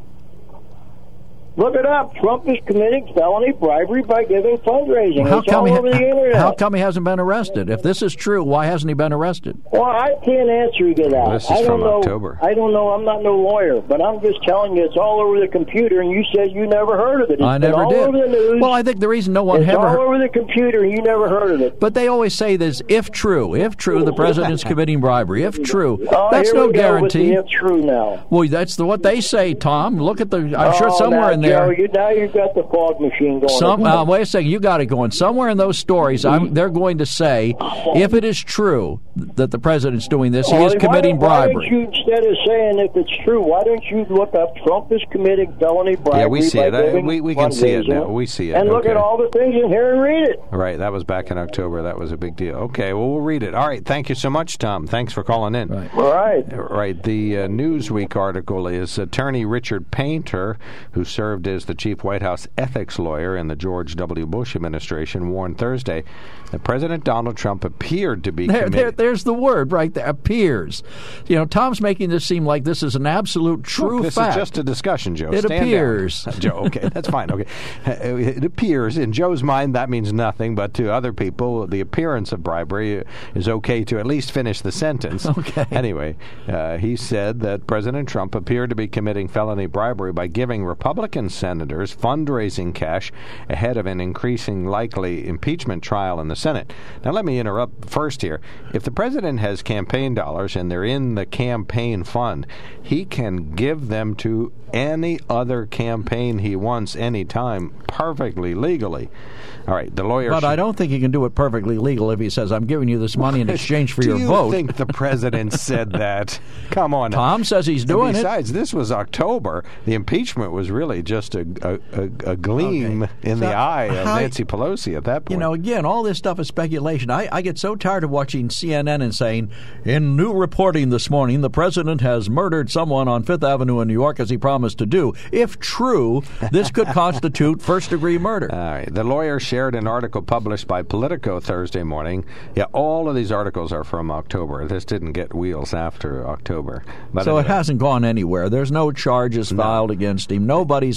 Look it up. Trump is committing felony bribery by giving fundraising. How it's come, all he, over the internet. how come he hasn't been arrested? If this is true, why hasn't he been arrested? Well, I can't answer you that. Well, this is I don't from know. October. I don't know. I'm not no lawyer, but I'm just telling you, it's all over the computer. And you said you never heard of it. It's I been never all did. over the news. Well, I think the reason no one it's ever all heard, over the computer, and you never heard of it. but they always say this: if true, if true, the president's committing bribery. If true, Oh, that's here no we go guarantee. With the if true now. Well, that's the, what they say, Tom. Look at the. I'm sure Oh, somewhere now, in there. Joe, you, now you've got the fog machine going. Some, uh, wait a second, you got it going. Somewhere in those stories, I'm, they're going to say, if it is true that the president's doing this, he Well, is committing why don't, bribery. Why don't you, instead of saying if it's true, why don't you look up Trump is committing felony bribery? Yeah, we see by it. I- giving we- we can see it fundraising, now. We see it. And look Okay. at all the things in here and read it. Right, that was back in October. That was a big deal. Okay, well, we'll read it. All right, thank you so much, Tom. Thanks for calling in. Right. All right. Right, the uh, Newsweek article is attorney Richard Painter, who served as the chief White House ethics lawyer in the George W. Bush administration, warned Thursday that President Donald Trump appeared to be There, committed. there, there's the word right there, appears. You know, Tom's making this seem like this is an absolute true Look, this fact. is just a discussion, Joe. It Stand appears. down. Joe, okay, that's fine. Okay, it appears. In Joe's mind, that means nothing, but to other people, the appearance of bribery is okay to at least finish the sentence. Okay. Anyway, uh, he said that President Trump appeared to be committing felony bribery by giving Republican senators fundraising cash ahead of an increasing likely impeachment trial in the Senate. Now, let me interrupt first here. If the president has campaign dollars and they're in the campaign fund, he can give them to any other campaign he wants anytime perfectly legally. All right, the lawyer... But I don't think he can do it perfectly legal if he says, I'm giving you this money in exchange for Do your you vote. think the president said that? Come on. Tom says he's doing and it. besides, this was October. The impeachment was really just a, a, a, a gleam Okay. in So the eye of how- Nancy Pelosi at that point. You know, again, all this stuff is speculation. I, I get so tired of watching C N N and saying, in new reporting this morning, the president has murdered someone on Fifth Avenue in New York as he promised to do. If true, this could constitute first-degree murder. All right. The lawyer shared an article published by Politico Thursday morning. Yeah, all of these articles are from October. This didn't get wheels after October. But so it anyway. hasn't gone anywhere. There's no charges filed against him. Nobody's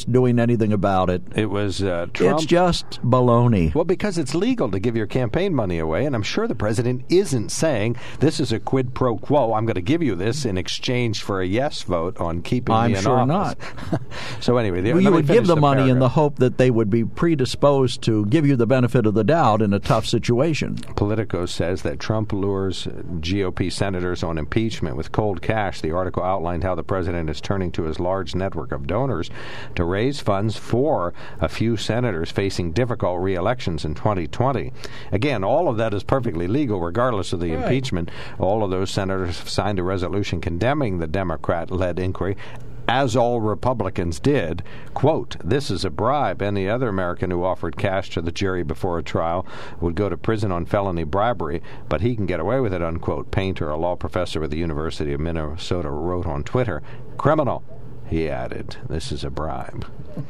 nobody's doing anything about it. It was uh, Trump. It's just baloney. Well, because it's legal to give your campaign money away, and I'm sure the president isn't saying this is a quid pro quo. I'm going to give you this in exchange for a yes vote on keeping I'm me in sure office. not. So anyway, the, well, you would give the, the money paragraph. in the hope that they would be predisposed to give you the benefit of the doubt in a tough situation. Politico says that Trump lures G O P senators on impeachment with cold cash. The article outlined how the president is turning to his large network of donors to raise funds for a few senators facing difficult re-elections in twenty twenty. Again, all of that is perfectly legal regardless of the right. impeachment. All of those senators have signed a resolution condemning the Democrat-led inquiry, as all Republicans did. Quote, this is a bribe. Any other American who offered cash to the jury before a trial would go to prison on felony bribery, but he can get away with it, unquote. Painter, a law professor at the University of Minnesota, wrote on Twitter, criminal. He added, this is a bribe.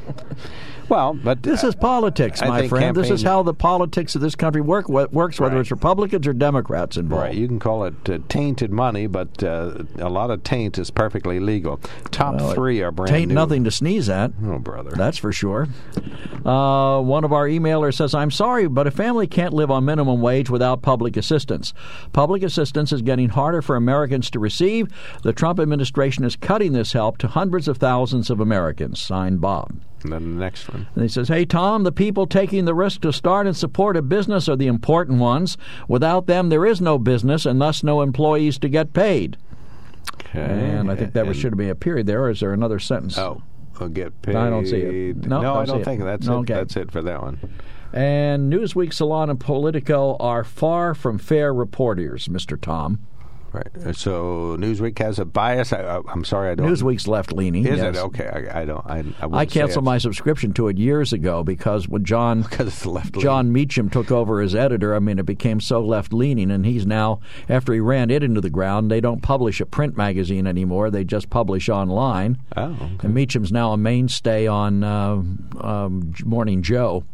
Well, but this uh, is politics, I my think friend. This campaign- is how the politics of this country work works, whether Right. it's Republicans or Democrats involved. Right, you can call it uh, tainted money, but uh, a lot of taint is perfectly legal. Top Well, three are brand tain't new. nothing to sneeze at. Oh, brother. That's for sure. Uh, one of our emailers says, I'm sorry, but a family can't live on minimum wage without public assistance. Public assistance is getting harder for Americans to receive. The Trump administration is cutting this help to hundreds of thousands of Americans. Signed, Bob. And then the next one. And he says, hey, Tom, the people taking the risk to start and support a business are the important ones. Without them, there is no business and thus no employees to get paid. Okay. And I think that and, should be a period there, or is there another sentence? Oh, I'll get paid. I don't see it. No, no don't I don't see think it. that's Okay. it. That's it for that one. And Newsweek, Salon, and Politico are far from fair reporters, Mister Tom. Right. So Newsweek has a bias. I, I, I'm sorry, I don't. Newsweek's left-leaning. Is yes. it? Okay. I, I don't. I, I, I wouldn't say canceled it's- my subscription to it years ago because when John because it's left. John Meacham took over as editor, I mean, it became so left-leaning, and he's now, after he ran it into the ground, they don't publish a print magazine anymore. They just publish online. Oh. Okay. And Meacham's now a mainstay on uh, um, Morning Joe.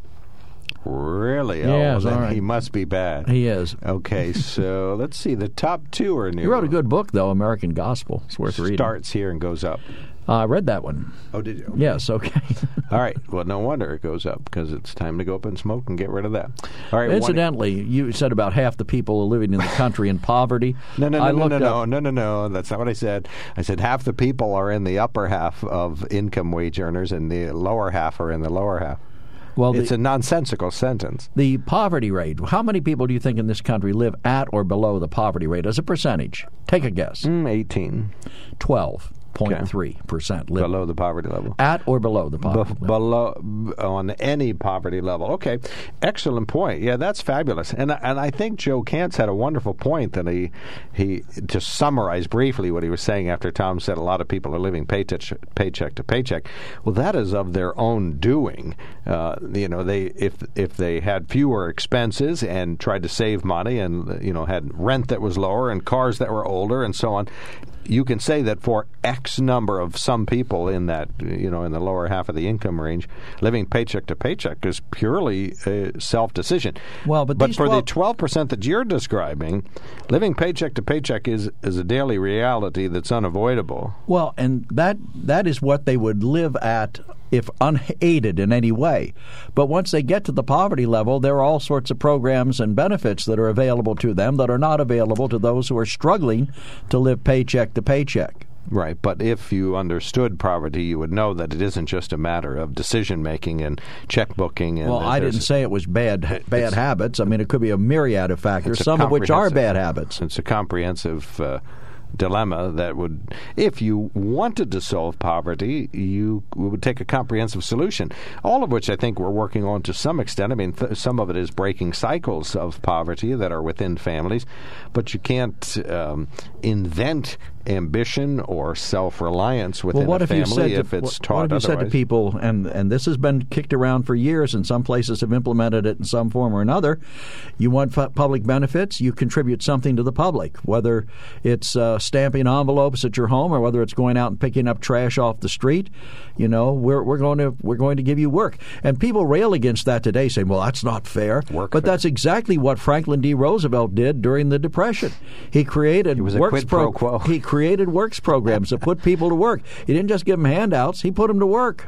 Really? Yes, oh, then all right. he must be bad. He is. Okay, so let's see. The top two are new. He wrote a good book, though, American Gospel. It's worth reading. Starts here and goes up. Uh, I read that one. Oh, did you? Okay. Yes, okay. All right. Well, no wonder it goes up because it's time to go up and smoke and get rid of that. All right. Incidentally, one... you said about half the people are living in the country in poverty. No, no, no, I no, no, up... no, no, no, no. That's not what I said. I said half the people are in the upper half of income wage earners and the lower half are in the lower half. Well, it's the, a nonsensical sentence. The poverty rate. How many people do you think in this country live at or below the poverty rate as a percentage? Take a guess. Mm, eighteen. twelve point three percent live below the poverty level. At or below the poverty B- level. Below, on any poverty level. Okay. Excellent point. Yeah, that's fabulous. And and I think Joe Kantz had a wonderful point that he, he to summarize briefly what he was saying after Tom said a lot of people are living paycheck, paycheck to paycheck. Well, that is of their own doing. Uh, you know, they if if they had fewer expenses and tried to save money and, you know, had rent that was lower and cars that were older and so on, you can say that for X number of some people in that, you know, in the lower half of the income range, living paycheck to paycheck is purely a self-decision. Well, but, but these for twelve the twelve percent that you're describing, living paycheck to paycheck is, is a daily reality that's unavoidable. Well, and that that is what they would live at if unaided in any way. But once they get to the poverty level, there are all sorts of programs and benefits that are available to them that are not available to those who are struggling to live paycheck to paycheck. Right, but if you understood poverty, you would know that it isn't just a matter of decision-making and checkbooking. And well, I didn't say it was bad bad habits. I mean, it could be a myriad of factors, some of which are bad habits. It's a comprehensive uh, dilemma that would, if you wanted to solve poverty, you would take a comprehensive solution, all of which I think we're working on to some extent. I mean, th- some of it is breaking cycles of poverty that are within families, but you can't um, invent ambition or self-reliance within well, what a if you family said if to, it's what, taught what if you otherwise. said to people, and, and this has been kicked around for years, and some places have implemented it in some form or another, you want f- public benefits, you contribute something to the public, whether it's uh, stamping envelopes at your home or whether it's going out and picking up trash off the street. You know, we're we're going to we're going to give you work. And people rail against that today, saying, well, that's not fair. Work but fair. That's exactly what Franklin D. Roosevelt did during the Depression. He created He was a works quid pro quo. He created works programs to put people to work. He didn't just give them handouts; he put them to work.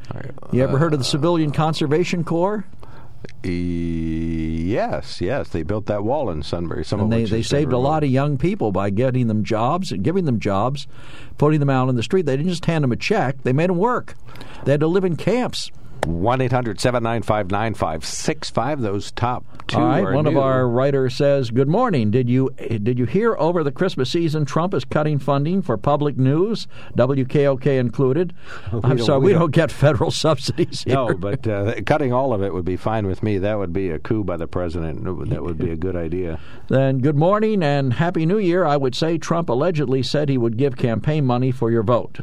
You ever heard of the Civilian Conservation Corps? Yes, yes, they built that wall in Sunbury. Some and of they, which they saved a lot of young people by getting them jobs and giving them jobs, putting them out on the street. They didn't just hand them a check; they made them work. They had to live in camps. one eight hundred seven nine five nine five six five. Those top two. All right. Are one new. of our writers says, "Good morning. Did you did you hear over the Christmas season Trump is cutting funding for public news, W K O K included? We I'm don't- sorry, we we don't- don't get federal subsidies here. No, but uh, cutting all of it would be fine with me. That would be a coup by the president. That would be a good idea. Then good morning and Happy New Year. I would say Trump allegedly said he would give campaign money for your vote."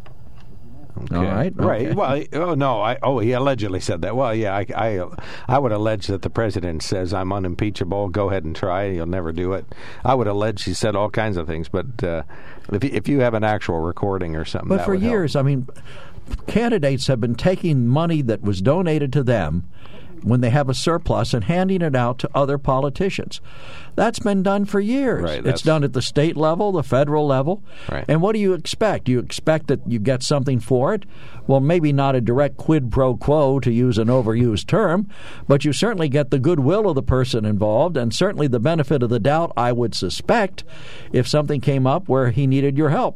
Okay. All right. Right. Okay. Well, he- oh no. I, oh, he allegedly said that. Well, yeah. I, I, I would allege that the president says I'm unimpeachable. Go ahead and try. You'll never do it. I would allege he said all kinds of things. But uh, if if you have an actual recording or something, But that for would help. years, I mean, candidates have been taking money that was donated to them when they have a surplus and handing it out to other politicians. That's been done for years. Right, it's that's- done at the state level, the federal level. Right. And what do you expect? Do you expect that you get something for it? Well, maybe not a direct quid pro quo, to use an overused term, but you certainly get the goodwill of the person involved and certainly the benefit of the doubt, I would suspect, if something came up where he needed your help.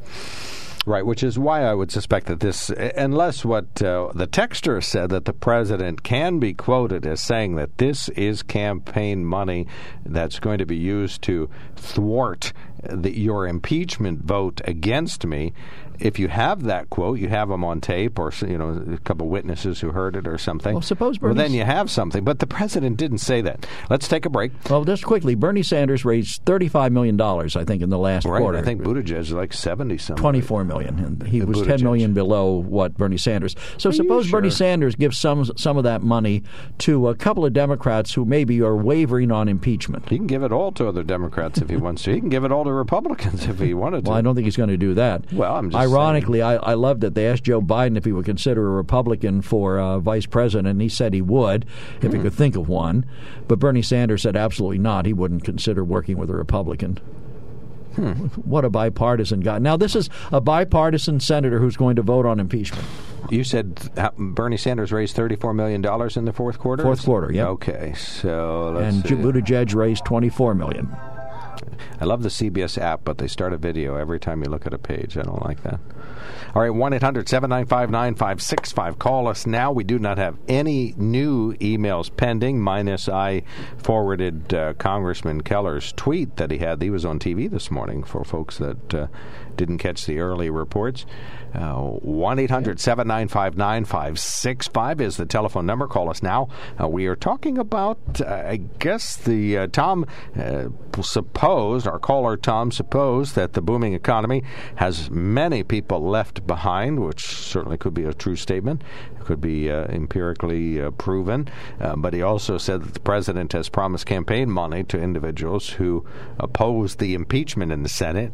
Right, which is why I would suspect that this, unless what uh, the texter said, that the president can be quoted as saying that this is campaign money that's going to be used to thwart the, your impeachment vote against me. If you have that quote, you have them on tape, or you know, a couple of witnesses who heard it, or something. Well, suppose well, then Bernie's- you have something. But the president didn't say that. Let's take a break. Well, just quickly, Bernie Sanders raised thirty-five million dollars, I think, in the last Right, quarter. I think Buttigieg is like seventy something. twenty-four million, and he was Buttigieg. ten million below what Bernie Sanders. So Are you suppose sure? Bernie Sanders gives some some of that money to a couple of Democrats who maybe are wavering on impeachment. He can give it all to other Democrats if he wants to. He can give it all to Republicans if he wanted to. Well, I don't think he's going to do that. Well, I'm just Ironically, I, I loved it. They asked Joe Biden if he would consider a Republican for uh, vice president, and he said he would if Hmm. he could think of one. But Bernie Sanders said absolutely not. He wouldn't consider working with a Republican. Hmm. What a bipartisan guy. Now, this is a bipartisan senator who's going to vote on impeachment. You said uh, Bernie Sanders raised thirty-four million dollars in the fourth quarter? Fourth quarter, yeah. Okay, so let's And see. Buttigieg raised twenty-four million dollars. I love the C B S app, but they start a video every time you look at a page. I don't like that. All right, one eight hundred seven nine five nine five six five. Call us now. We do not have any new emails pending, minus I forwarded uh, Congressman Keller's tweet that he had. He was on T V this morning for folks that uh, didn't catch the early reports. Uh, one eight hundred seven nine five nine five six five is the telephone number. Call us now. Uh, we are talking about, uh, I guess, the uh, Tom uh, supposed, our caller Tom supposed, that the booming economy has many people left behind, which certainly could be a true statement. It could be uh, empirically uh, proven. Uh, but he also said that the president has promised campaign money to individuals who opposed the impeachment in the Senate,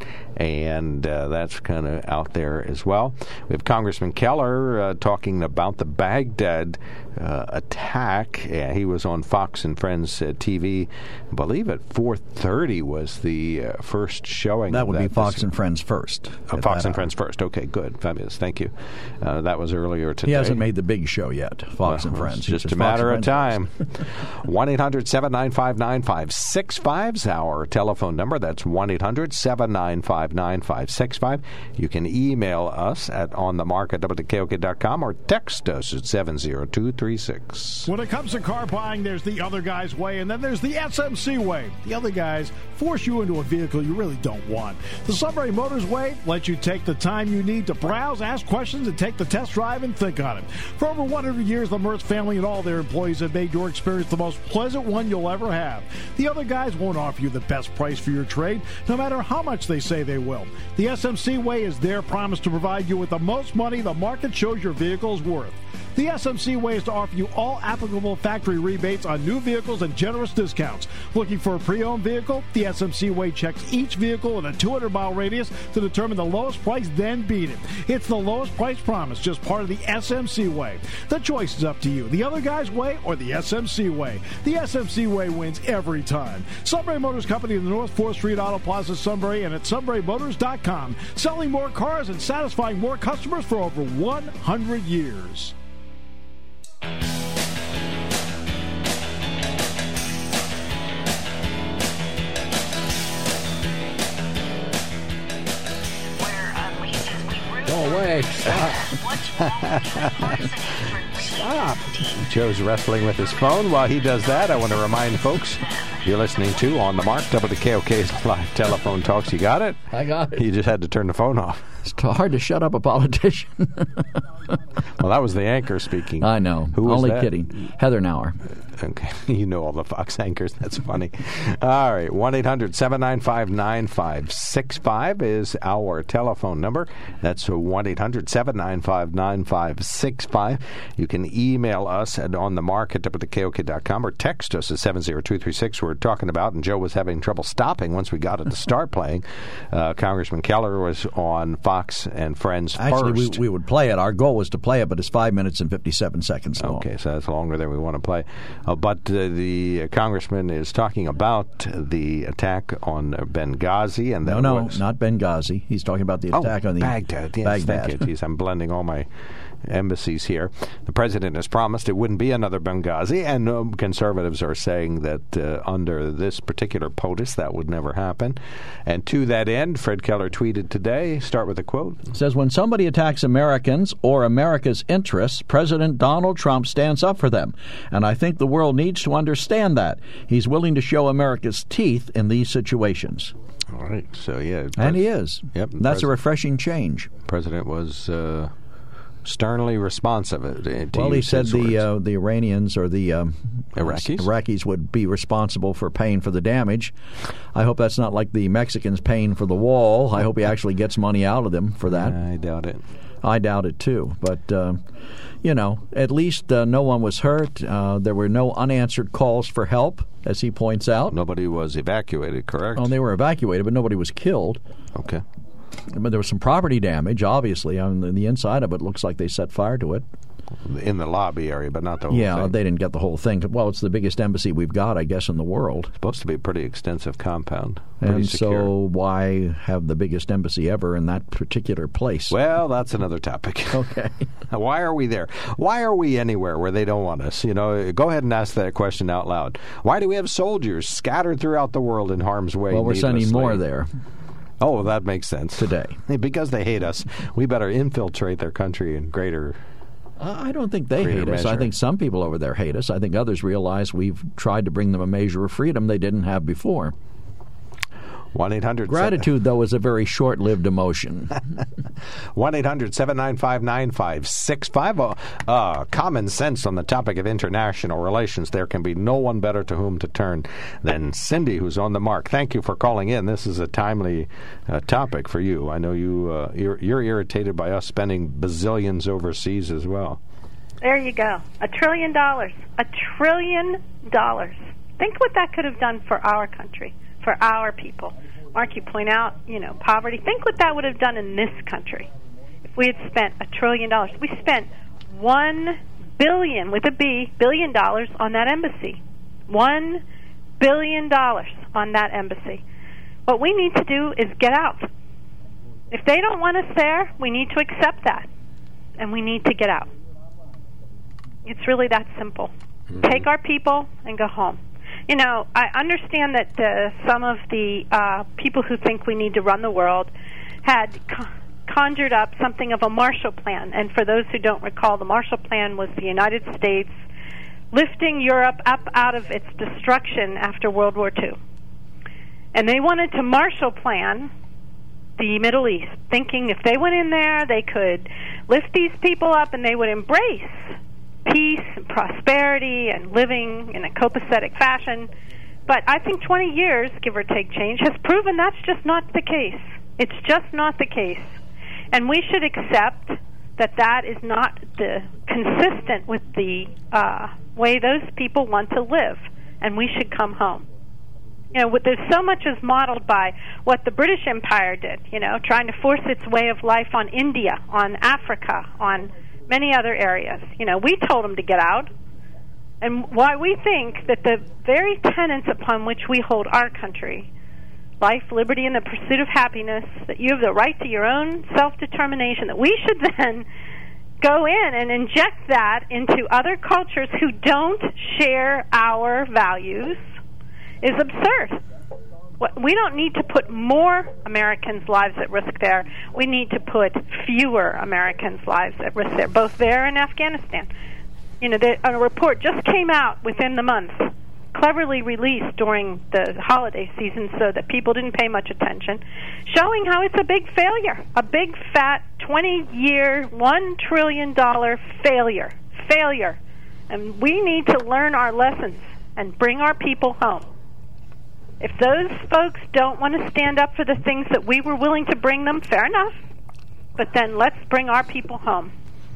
and uh, that's kind of out there as well. We have Congressman Keller uh, talking about the Baghdad uh, attack. Yeah, he was on Fox and Friends uh, T V, I believe at four thirty was the uh, first showing. That of would that be Fox this- and Friends first. uh, at Fox that and hour. Friends first. Okay, good. Fabulous. Thank you. Uh, that was earlier today. He hasn't made the big show yet, Fox Well, and Friends. It's He's just a Fox matter and of Friends time. first. one eight hundred seven nine five nine five six five is our telephone number. That's one eight hundred seven nine five nine five six five. You can email us at onthemark at W K O K dot com or text us at seven zero two three six. When it comes to car buying, there's the other guy's way, and then there's the S M C way. The other guys force you into a vehicle you really don't want. The Sunbury Motors way lets you take the time you need to browse, ask questions, and take the test drive and think on it. For over one hundred years, the Mertz family and all their employees have made your experience the most pleasant one you'll ever have. The other guys won't offer you the best price for your trade, no matter how much they say they will. The S M C way is their promise to provide you with the most money the market shows your vehicle is worth. The S M C way is to offer you all applicable factory rebates on new vehicles and generous discounts. Looking for a pre-owned vehicle? The S M C way checks each vehicle in a two hundred mile radius to determine the lowest price, then beat it. It's the lowest price promise, just part of the S M C way. The choice is up to you. The other guy's way or the S M C way. The S M C way wins every time. Sunbury Motors Company in the North fourth Street Auto Plaza, Sunbury, and at sunbury motors dot com. Selling more cars and satisfying more customers for over one hundred years. Go away. Stop. Stop. Joe's wrestling with his phone. While he does that, I want to remind folks you're listening to On the Mark, W K O K's live telephone talks. You got it? I got it. You just had to turn the phone off. It's hard to shut up a politician. Well, that was the anchor speaking. I know. Who was Only that? kidding. Heather Nauer. Okay. You know all the Fox anchors. That's funny. All right. one eight hundred seven nine five nine five six five is our telephone number. That's one eight hundred seven nine five nine five six five. You can email us at onthemark at W K O K dot com or text us at seven zero two three six. We're talking about, and Joe was having trouble stopping once we got it to start playing. Uh, Congressman Keller was on Fox and Friends Actually, first. we, we would play it. Our goal was to play it, but it's five minutes and fifty-seven seconds long. Okay, so that's longer than we want to play. Uh, but uh, the uh, congressman is talking about the attack on uh, Benghazi. And that No, no, was, not Benghazi. He's talking about the attack oh, on the Baghdad. Yes, Baghdad. thank you. Jeez, I'm blending all my embassies here. The president has promised it wouldn't be another Benghazi, and um, conservatives are saying that uh, under this particular POTUS that would never happen. And to that end, Fred Keller tweeted today, start with a quote. It says, when somebody attacks Americans or America's interests, President Donald Trump stands up for them. And I think the world needs to understand that. He's willing to show America's teeth in these situations. All right. So, yeah. And he is. Yep. That's a refreshing change. President was uh, sternly responsive to Well, he use said his the words. uh, the Iranians or the um, Iraqis? Iraqis would be responsible for paying for the damage. I hope that's not like the Mexicans paying for the wall. I hope he actually gets money out of them for that. I doubt it. I doubt it, too. But, uh, you know, at least uh, no one was hurt. Uh, there were no unanswered calls for help, as he points out. Nobody was evacuated, correct? Oh, they were evacuated, but nobody was killed. Okay. But there was some property damage, obviously. On the, the inside of it looks like they set fire to it. In the lobby area, but not the whole yeah, thing. they didn't get the whole thing. Well, it's the biggest embassy we've got, I guess, in the world. It's supposed to be a pretty extensive compound. Pretty And secure. so why have the biggest embassy ever in that particular place? Well, that's another topic. Okay. Why are we there? Why are we anywhere where they don't want us? You know, go ahead and ask that question out loud. Why do we have soldiers scattered throughout the world in harm's way? Well, we're sending needlessly? more there Oh, well, that makes sense. today. Because they hate us, we better infiltrate their country in greater... Uh, I don't think they Greater hate us. I measure. think some people over there hate us. I think others realize we've tried to bring them a measure of freedom they didn't have before. one eight hundred Gratitude, though, is a very short-lived emotion. one eight hundred seven nine five nine five six five. Uh, uh, common sense on the topic of international relations. There can be no one better to whom to turn than Cindy, who's on the mark. Thank you for calling in. This is a timely uh, topic for you. I know you, uh, you're, you're irritated by us spending bazillions overseas as well. There you go. A trillion dollars. A trillion dollars. Think what that could have done for our country, for our people. Mark, you point out, you know, poverty. Think what that would have done in this country if we had spent a trillion dollars. We spent one billion, with a B, billion dollars on that embassy. One billion dollars on that embassy. What we need to do is get out. If they don't want us there, we need to accept that, and we need to get out. It's really that simple. Mm-hmm. Take our people and go home. You know, I understand that uh, some of the uh, people who think we need to run the world had co- conjured up something of a Marshall Plan. And for those who don't recall, the Marshall Plan was the United States lifting Europe up out of its destruction after World War Two. And they wanted to Marshall Plan the Middle East, thinking if they went in there, they could lift these people up and they would embrace peace and prosperity and living in a copacetic fashion. But I think twenty years, give or take change, has proven that's just not the case. It's just not the case. And we should accept that that is not the consistent with the uh, way those people want to live, and we should come home. You know, there's so much is modeled by what the British Empire did, you know, trying to force its way of life on India, on Africa, on many other areas. You know, we told them to get out. And why we think that the very tenets upon which we hold our country, life, liberty, and the pursuit of happiness, that you have the right to your own self-determination, that we should then go in and inject that into other cultures who don't share our values, is absurd. We don't need to put more Americans' lives at risk there. We need to put fewer Americans' lives at risk there, both there and Afghanistan. You know, the, a report just came out within the month, cleverly released during the holiday season so that people didn't pay much attention, showing how it's a big failure, a big, fat, twenty-year, one trillion dollars failure. Failure. And we need to learn our lessons and bring our people home. If those folks don't want to stand up for the things that we were willing to bring them, fair enough. But then let's bring our people home.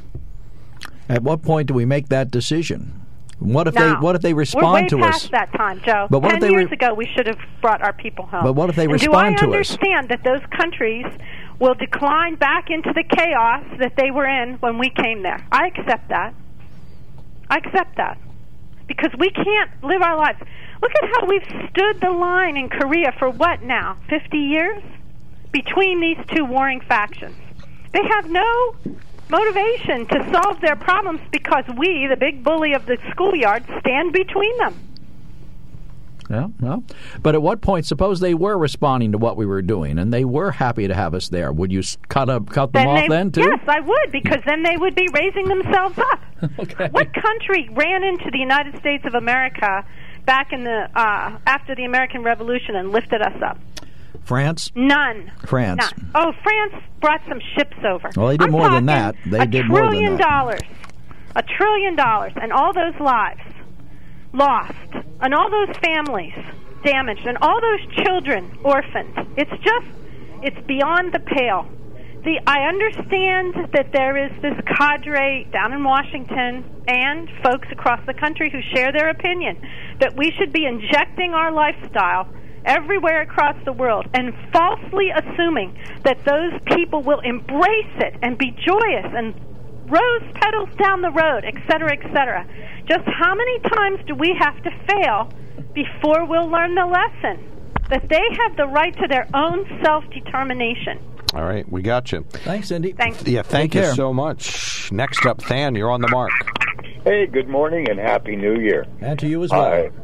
At what point do we make that decision? What if now, they what if they respond we're way to past us? that time, Joe. But what Ten if they years re- ago, we should have brought our people home. But what if they and respond do to I us? understand that those countries will decline back into the chaos that they were in when we came there? I accept that. I accept that. Because we can't live our lives. Look at how we've stood the line in Korea for what now? fifty years? Between these two warring factions. They have no motivation to solve their problems because we, the big bully of the schoolyard, stand between them. Yeah, well, but at what point, suppose they were responding to what we were doing and they were happy to have us there, would you cut, up, cut them then off they, then, too? Yes, I would, because then they would be raising themselves up. Okay. What country ran into the United States of America back in the uh, after the American Revolution and lifted us up? France? None. France. None. Oh, France brought some ships over. Well, they did I'm more than that. talking They did more than that. A trillion dollars. A trillion dollars. And all those lives lost. And all those families damaged. And all those children orphaned. It's just, it's beyond the pale. The, I understand that there is this cadre down in Washington and folks across the country who share their opinion that we should be injecting our lifestyle everywhere across the world and falsely assuming that those people will embrace it and be joyous and rose petals down the road, et cetera, et cetera. Just how many times do we have to fail before we'll learn the lesson that they have the right to their own self-determination? All right, we got you. Thanks, Cindy. Thanks. Yeah, thank Take you care. so much. Next up, Than, you're on the mark. Hey, good morning and Happy New Year. And to you as well. Uh,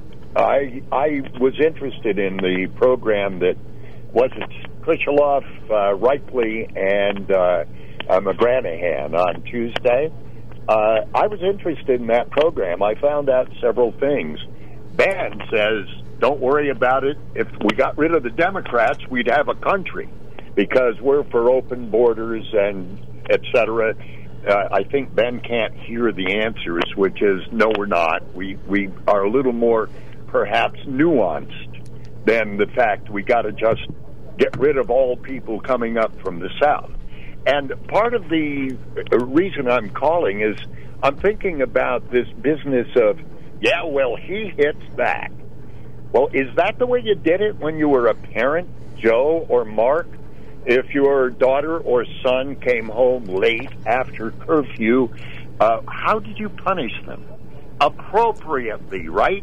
I I was interested in the program that was it Krichelov, uh, Reichley, and uh, uh, McGranahan on Tuesday. Uh, I was interested in that program. I found out several things. Ben says, don't worry about it. If we got rid of the Democrats, we'd have a country because we're for open borders and et cetera. Uh, I think Ben can't hear the answers, which is no, we're not. We we are a little more perhaps nuanced than the fact we got to just get rid of all people coming up from the South. And part of the reason I'm calling is I'm thinking about this business of, yeah, well, he hits back. Well, is that the way you did it when you were a parent, Joe or Mark? If your daughter or son came home late after curfew, uh, how did you punish them? Appropriately, right?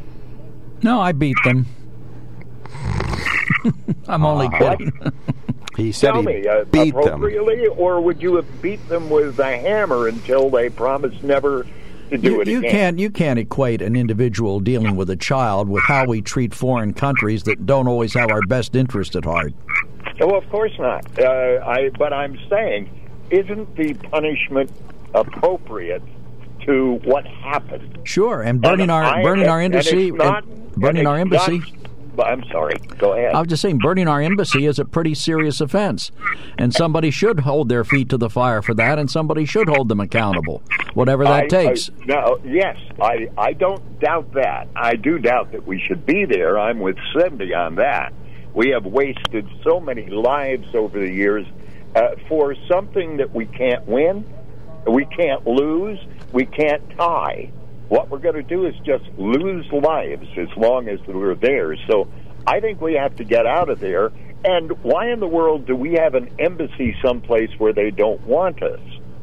No, I beat them. I'm only Uh, kidding. He said Tell he me, uh, beat them. appropriately, or would you have beat them with a hammer until they promised never to do You, it you again? can't you can't equate an individual dealing with a child with how we treat foreign countries that don't always have our best interest at heart. Well, of course not. Uh, I, but I'm saying, isn't the punishment appropriate to what happened? Sure, and burning And our I- burning our and embassy, it's not- and burning and our it's embassy. not- I'm sorry. Go ahead. I was just saying, burning our embassy is a pretty serious offense, and somebody should hold their feet to the fire for that, and somebody should hold them accountable, whatever that I, takes. I, no, yes, I, I don't doubt that. I do doubt that we should be there. I'm with Cindy on that. We have wasted so many lives over the years uh, for something that we can't win, we can't lose, we can't tie. What we're going to do is just lose lives as long as we're there. So I think we have to get out of there. And why in the world do we have an embassy someplace where they don't want us?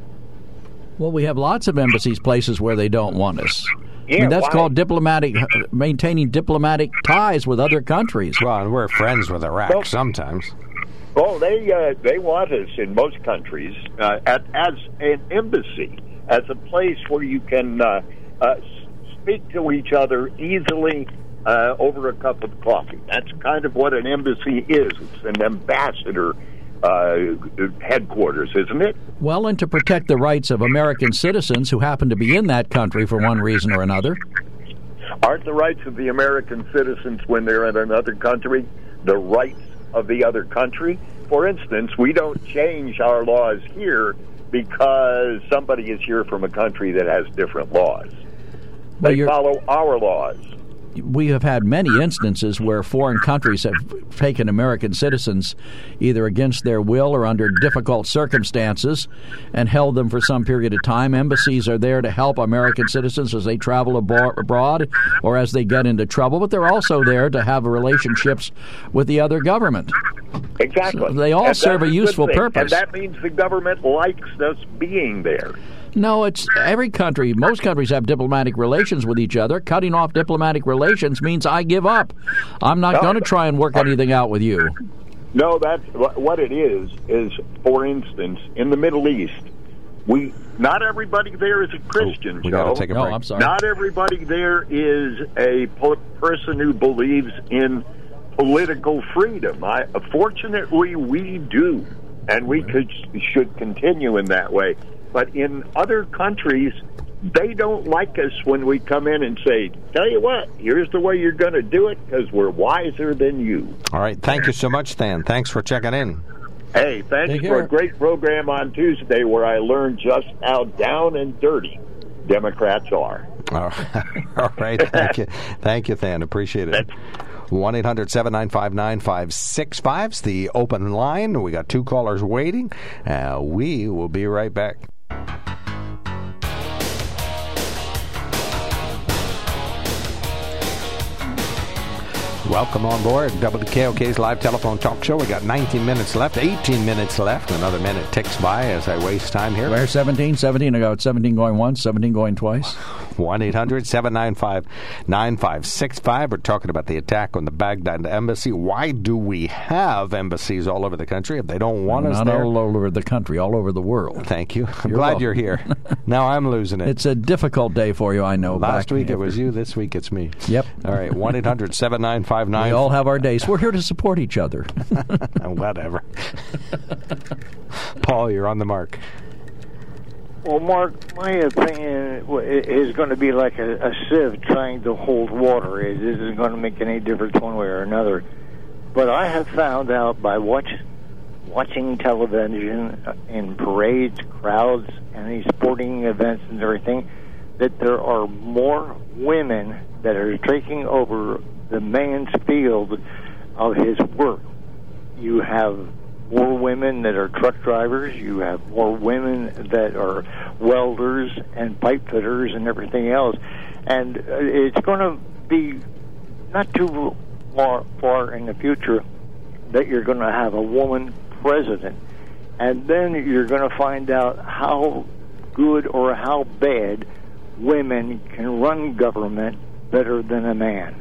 Well, we have lots of embassies places where they don't want us. Yeah, I mean, that's why? called diplomatic, maintaining diplomatic ties with other countries. Well, and we're friends with Iraq Well, sometimes. Well, they uh, they want us in most countries uh, at, as an embassy, as a place where you can uh, uh, speak to each other easily uh, over a cup of coffee. That's kind of what an embassy is. It's an ambassador uh, headquarters, isn't it? Well, and to protect the rights of American citizens who happen to be in that country for one reason or another. Aren't the rights of the American citizens when they're in another country the rights of the other country? For instance, we don't change our laws here because somebody is here from a country that has different laws. But They you're- follow our laws. We have had many instances where foreign countries have taken American citizens either against their will or under difficult circumstances and held them for some period of time. Embassies are there to help American citizens as they travel abo- abroad or as they get into trouble, but they're also there to have relationships with the other government. Exactly. So they all And serve that's a good useful thing. purpose. And that means the government likes us being there. No, it's every country. Most countries have diplomatic relations with each other. Cutting off diplomatic relations means I give up. I'm not No, going to try and work anything out with you. No, that's what it is. Is for instance, in the Middle East, we not everybody there is a Christian. Oh, we Joe. gotta take a No, break. I'm sorry. Not everybody there is a po- person who believes in political freedom. I, fortunately, we do, and we could should continue in that way. But in other countries, they don't like us when we come in and say, tell you what, here's the way you're going to do it because we're wiser than you. All right. Thank you so much, Stan. Thanks for checking in. Hey, thanks Take for care. a great program on Tuesday where I learned just how down and dirty Democrats are. All right. All right. Thank you. Thank you, Stan. Appreciate it. one eight hundred seven nine five nine five six five is the open line. We got two callers waiting. Uh, we will be right back. Welcome on board W K O K's live telephone talk show. We got nineteen minutes left, eighteen minutes left. Another minute ticks by as I waste time here. Where seventeen? seventeen. I got seventeen going once, seventeen going twice. one eight hundred seven nine five nine five six five. We're talking about the attack on the Baghdad embassy. Why do we have embassies all over the country if they don't want us Not there? all over the country, all over the world. Thank you. I'm You're glad welcome. you're here. Now I'm losing it. It's a difficult day for you, I know. Last back week it after- was you. This week it's me. Yep. All right. one eight hundred seven nine five nine. We all have our days. We're here to support each other. Whatever. Paul, you're on the mark. Well, Mark, my opinion is going to be like a, a sieve trying to hold water. It isn't going to make any difference one way or another. But I have found out by watch, watching television in parades, crowds, and these sporting events and everything, that there are more women that are taking over the man's field of his work. You have more women that are truck drivers. You have more women that are welders and pipe fitters and everything else. And uh, it's going to be not too far, far in the future that you're going to have a woman president. And then you're going to find out how good or how bad women can run government better than a man.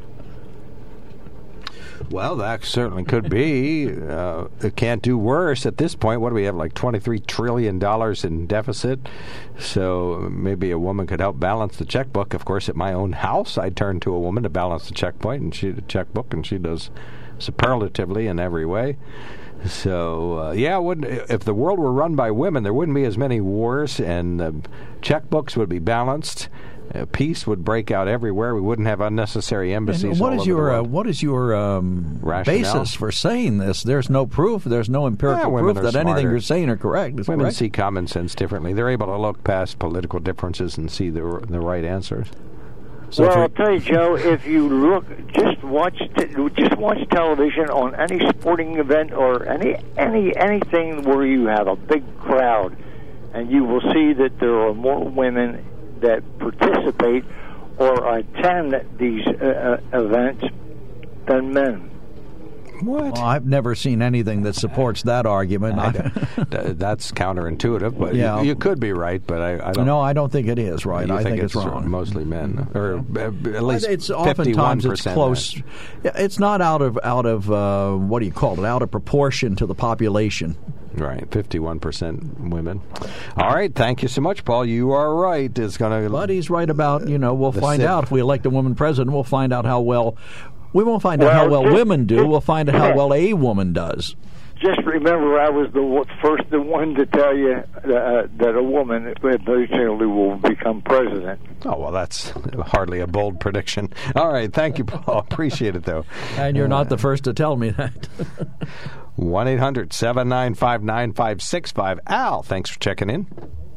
Well, that certainly could be. Uh, it can't do worse at this point. What do we have, like twenty-three trillion dollars in deficit? So maybe a woman could help balance the checkbook. Of course, at my own house, I turn to a woman to balance the checkpoint, and she the checkbook, and she does superlatively in every way. So, uh, yeah, wouldn't, if the world were run by women, there wouldn't be as many wars, and uh, checkbooks would be balanced. Uh, peace would break out everywhere. We wouldn't have unnecessary embassies. And what all is over your the uh, world. what is your um, Rationale? basis for saying this? There's no proof. There's no empirical Yeah, women proof are that anything smarter. you're saying are correct. Is Women correct? see common sense differently. They're able to look past political differences and see the the right answers. So well, for- I'll tell you, Joe. If you look, just watch, t- just watch television on any sporting event or any any anything where you have a big crowd, and you will see that there are more women that participate or attend these uh, uh, events than men. What? Well, I've never seen anything that supports that argument. I don't- That's counterintuitive, but Yeah. you, you could be right. But I, I don't. No, I don't think it is right. You I think, it's, wrong. Mostly men, or uh, at least it's fifty-one oftentimes it's percent close. Yeah, it's not out of out of uh, what do you call it? Out of proportion to the population. Right, fifty-one percent women. All right, thank you so much, Paul. You are right. It's going to. But he's right about, you know, we'll The find civ- out if we elect a woman president. We'll find out how well. We won't find out Well, how well just- women do. We'll find out how well a woman does. Just remember, I was the w- first the one to tell you uh, that a woman eventually will become president. Oh, well, that's hardly a bold prediction. All right, thank you, Paul. Appreciate it, though. And you're not the first to tell me that. one eight hundred seven nine five nine five six five. Al, thanks for checking in.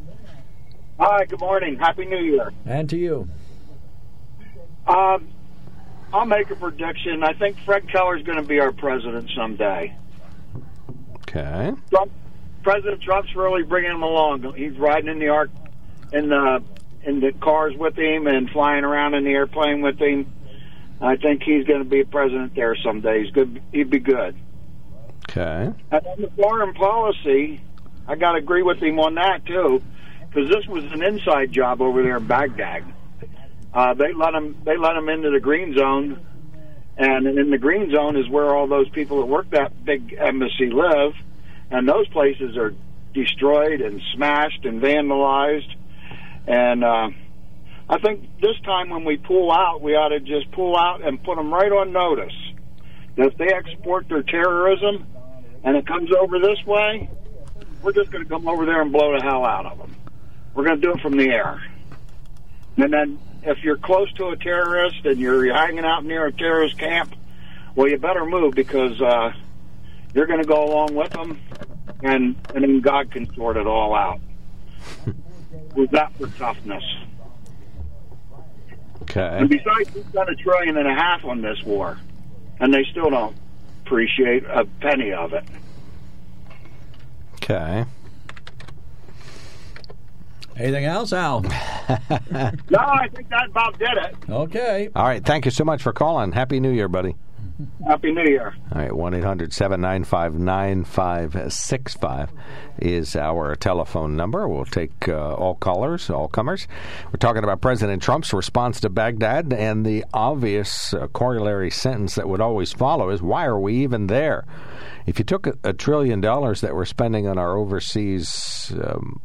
Hi, good morning. Happy New Year. And to you. Um, I'll make a prediction. I think Fred Keller's going to be our president someday. Okay. Trump, President Trump's really bringing him along. He's riding in the arc, in the in the cars with him and flying around in the airplane with him. I think he's going to be a president there someday. He's good. He'd be good. Okay. And on the foreign policy, I got to agree with him on that too, because this was an inside job over there in Baghdad. Uh, they let him. They let him into the green zone, and in the green zone is where all those people that work that big embassy live, and those places are destroyed and smashed and vandalized. And uh, I think this time when we pull out, we ought to just pull out and put them right on notice that if they export their terrorism and it comes over this way, we're just going to come over there and blow the hell out of them. We're going to do it from the air. And then if you're close to a terrorist and you're hanging out near a terrorist camp, well, you better move, because uh, you're going to go along with them, and, and then God can sort it all out. With that for toughness. Okay. And besides, we've done a trillion and a half on this war, and they still don't appreciate a penny of it. Okay. Anything else, Al? No, I think that about did it. Okay. All right, thank you so much for calling. Happy New Year, buddy. Happy New Year. All right, one eight hundred seven nine five nine five six five is our telephone number. We'll take uh, all callers, all comers. We're talking about President Trump's response to Baghdad, and the obvious uh, corollary sentence that would always follow is, why are we even there? If you took a, a trillion dollars that we're spending on our overseas um,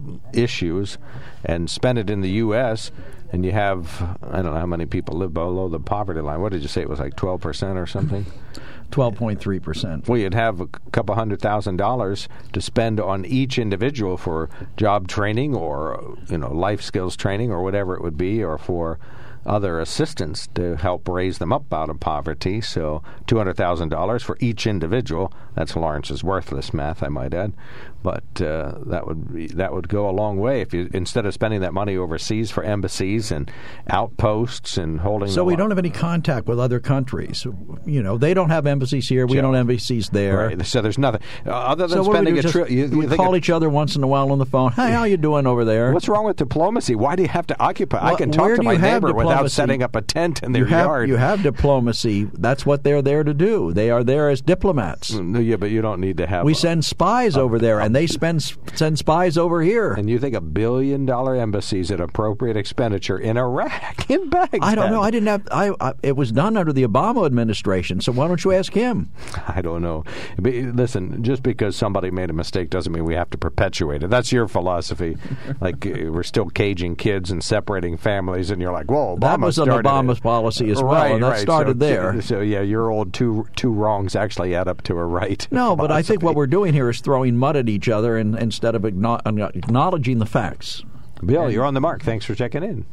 issues and spend it in the U S, and you have, I don't know how many people live below the poverty line. What did you say? It was like twelve percent or something? twelve point three percent. Well, you'd have a couple hundred thousand dollars to spend on each individual for job training or, you know, life skills training or whatever it would be, or for other assistance to help raise them up out of poverty. So two hundred thousand dollars for each individual. That's Lawrence's worthless math, I might add. But uh, that would be, that would go a long way if you, instead of spending that money overseas for embassies and outposts and holding. So we don't have any contact with other countries. You know, they don't have embassies here. We Joe. don't have embassies there. Right. So there's nothing uh, other than So what do spending we a do? Just- trillion. we call each other once in a while on the phone. Hey, how you doing over there? What's wrong with diplomacy? Why do you have to occupy? I Well, can talk where to do my you have neighbor without diplomacy? setting up a tent in their you have, yard. You have diplomacy. That's what they're there to do. They are there as diplomats. Mm, yeah, but you don't need to have. We a- send spies over there, and they spend send spies over here. And you think a billion dollar embassy is an appropriate expenditure in Iraq, in Baghdad? I don't know. I didn't have. I, I. It was done under the Obama administration. So why don't you ask him? I don't know. But listen, just because somebody made a mistake doesn't mean we have to perpetuate it. That's your philosophy. Like uh, we're still caging kids and separating families, and you're like, "Whoa, Obama That was an started Obama's it. policy as well, Right, and that right. started so, there. So yeah, your old two two wrongs actually add up to a right. No, but I think philosophy. what we're doing here is throwing mud at each other and, instead of acknow- acknowledging the facts. Bill, you're on the mark. Thanks for checking in.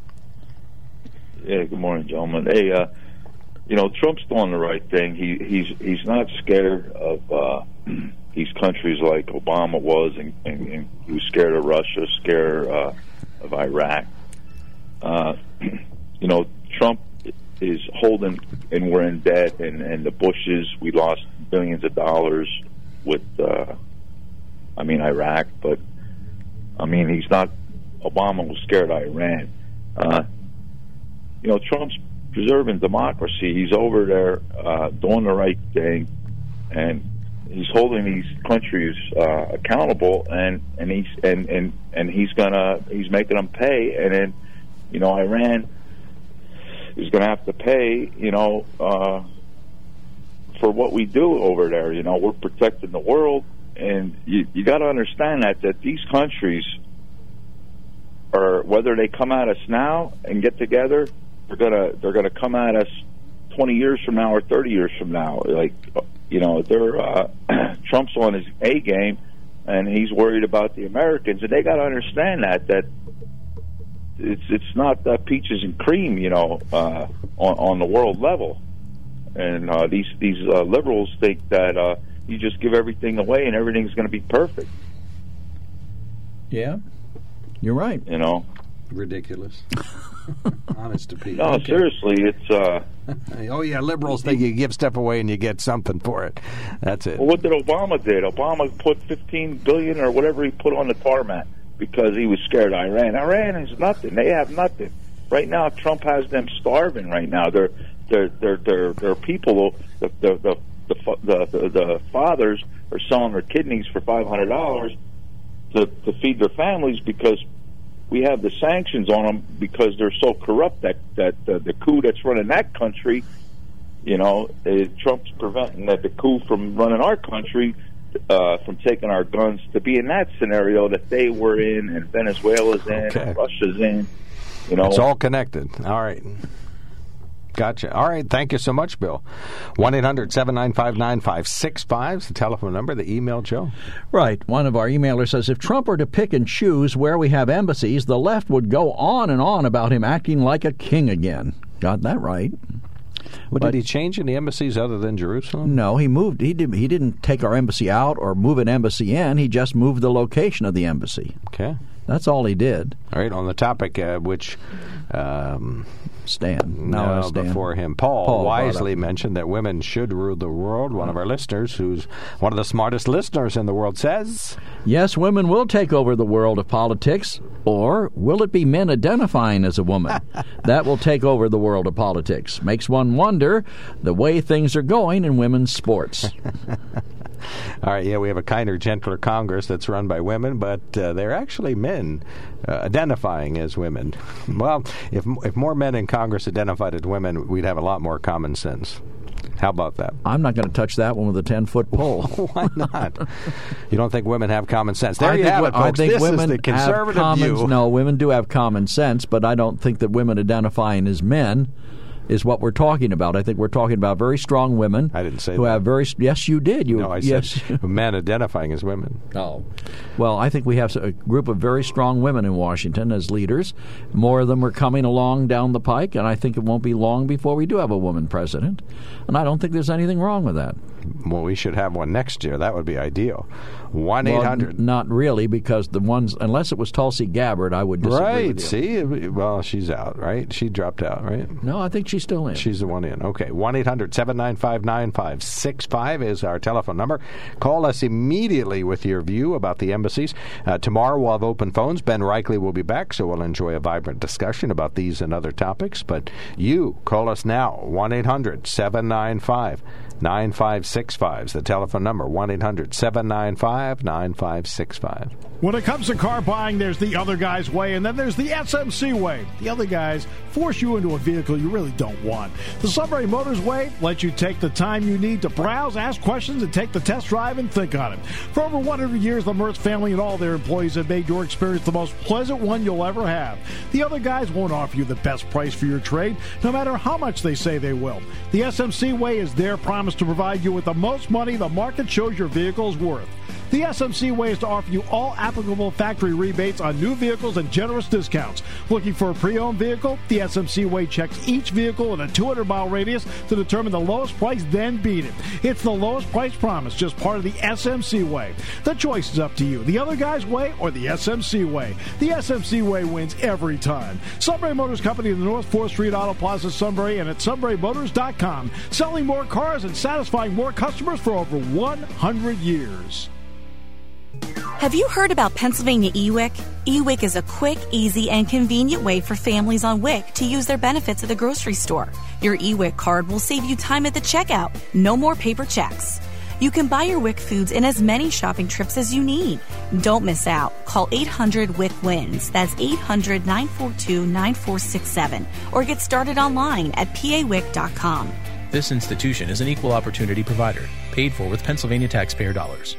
Yeah, good morning, gentlemen. Hey, uh, you know, Trump's doing the right thing. He he's he's not scared of uh, these countries like Obama was, and, and, and he was scared of Russia, scared uh, of Iraq. Uh, you know, Trump is holding, and we're in debt, and, and the Bushes, we lost billions of dollars with, uh, I mean, Iraq, but, I mean, he's not, Obama was scared of Iran. Uh, you know, Trump's preserving democracy. He's over there uh, doing the right thing, and he's holding these countries uh, accountable, and, and he's and, and, and he's gonna he's making them pay, and then, you know, Iran is going to have to pay, you know, uh, for what we do over there. You know, we're protecting the world, and you, you got to understand that that these countries are, whether they come at us now and get together, they're gonna they're gonna come at us twenty years from now or thirty years from now. Like, you know, they're uh, Trump's on his A game, and he's worried about the Americans, and they got to understand that that. It's it's not uh, peaches and cream, you know, uh, on on the world level, and uh, these these uh, liberals think that uh, you just give everything away and everything's going to be perfect. Yeah, you're right. You know, ridiculous. Honest to people. No, okay. Seriously, it's. Uh, oh yeah, liberals think you give stuff away and you get something for it. That's it. Well, what did Obama did? Obama put fifteen billion or whatever he put on the tarmac, because he was scared of Iran. Iran is nothing. They have nothing. Right now, Trump has them starving right now. They're, they're, they're, they're, they're people, the, the, the, the, the, the fathers are selling their kidneys for five hundred dollars to, to feed their families, because we have the sanctions on them because they're so corrupt that, that uh, the coup that's running that country, you know, uh, Trump's preventing that the coup from running our country, Uh, from taking our guns, to be in that scenario that they were in, and Venezuela's in, okay. and Russia's in. You know, it's all connected. All right, gotcha. All right, thank you so much, Bill. One eight hundred seven nine five nine five six five is the telephone number. The email, Joe. Right. One of our emailers says, if Trump were to pick and choose where we have embassies, the left would go on and on about him acting like a king again. Got that right. Well, did he change any embassies other than Jerusalem? No, he moved. He did. He didn't take our embassy out or move an embassy in. He just moved the location of the embassy. Okay, that's all he did. All right. On the topic, uh, which um, Stan, no, no Stan. before him, Paul, Paul wisely mentioned that women should rule the world. One of our listeners, who's one of the smartest listeners in the world, says, yes, women will take over the world of politics, or will it be men identifying as a woman that will take over the world of politics? Makes one wonder the way things are going in women's sports. All right, yeah, we have a kinder, gentler Congress that's run by women, but uh, they're actually men uh, identifying as women. Well, if if more men in Congress identified as women, we'd have a lot more common sense. How about that? I'm not going to touch that one with a ten-foot pole. Why not? You don't think women have common sense? There I you think, have it, folks. I think this women is the conservative have common, view. No, women do have common sense, but I don't think that women identifying as men is what we're talking about. I think we're talking about very strong women. I didn't say who that. have very. Yes, you did. You, no, I yes. said men identifying as women. Oh, well, I think we have a group of very strong women in Washington as leaders. More of them are coming along down the pike, and I think it won't be long before we do have a woman president. And I don't think there's anything wrong with that. Well, we should have one next year. That would be ideal. One eight hundred. Well, not really, because the ones, unless it was Tulsi Gabbard, I would disagree right. with you. See, well, she's out, right? She dropped out, right? No, I think she's still in. She's the one in. Okay. One eight hundred seven nine five nine five six five is our telephone number. Call us immediately with your view about the embassies. Uh, tomorrow we'll have open phones. Ben Reichley will be back, so we'll enjoy a vibrant discussion about these and other topics. But you call us now. One eight hundred seven nine five nine five six five is the telephone number. One eight hundred seven nine five nine five six five. When it comes to car buying, there's the other guy's way, and then there's the S M C way. The other guys force you into a vehicle you really don't want. The Sunbury Motors way lets you take the time you need to browse, ask questions, and take the test drive and think on it. For over one hundred years, the Mertz family and all their employees have made your experience the most pleasant one you'll ever have. The other guys won't offer you the best price for your trade, no matter how much they say they will. The S M C way is their promise to provide you with the most money the market shows your vehicle is worth. The S M C way is to offer you all applicable factory rebates on new vehicles and generous discounts. Looking for a pre-owned vehicle? The S M C way checks each vehicle in a two hundred mile radius to determine the lowest price, then beat it. It's the lowest price promise, just part of the S M C way. The choice is up to you. The other guy's way or the S M C way. The S M C way wins every time. Sunbury Motors Company in the North fourth Street Auto Plaza, Sunbury, and at sunbury motors dot com. Selling more cars and satisfying more customers for over one hundred years. Have you heard about Pennsylvania eWIC? eWIC is a quick, easy, and convenient way for families on W I C to use their benefits at the grocery store. Your eWIC card will save you time at the checkout. No more paper checks. You can buy your W I C foods in as many shopping trips as you need. Don't miss out. Call eight hundred W I C wins. That's eight hundred, nine four two, nine four six seven. Or get started online at P A W I C dot com. This institution is an equal opportunity provider, paid for with Pennsylvania taxpayer dollars.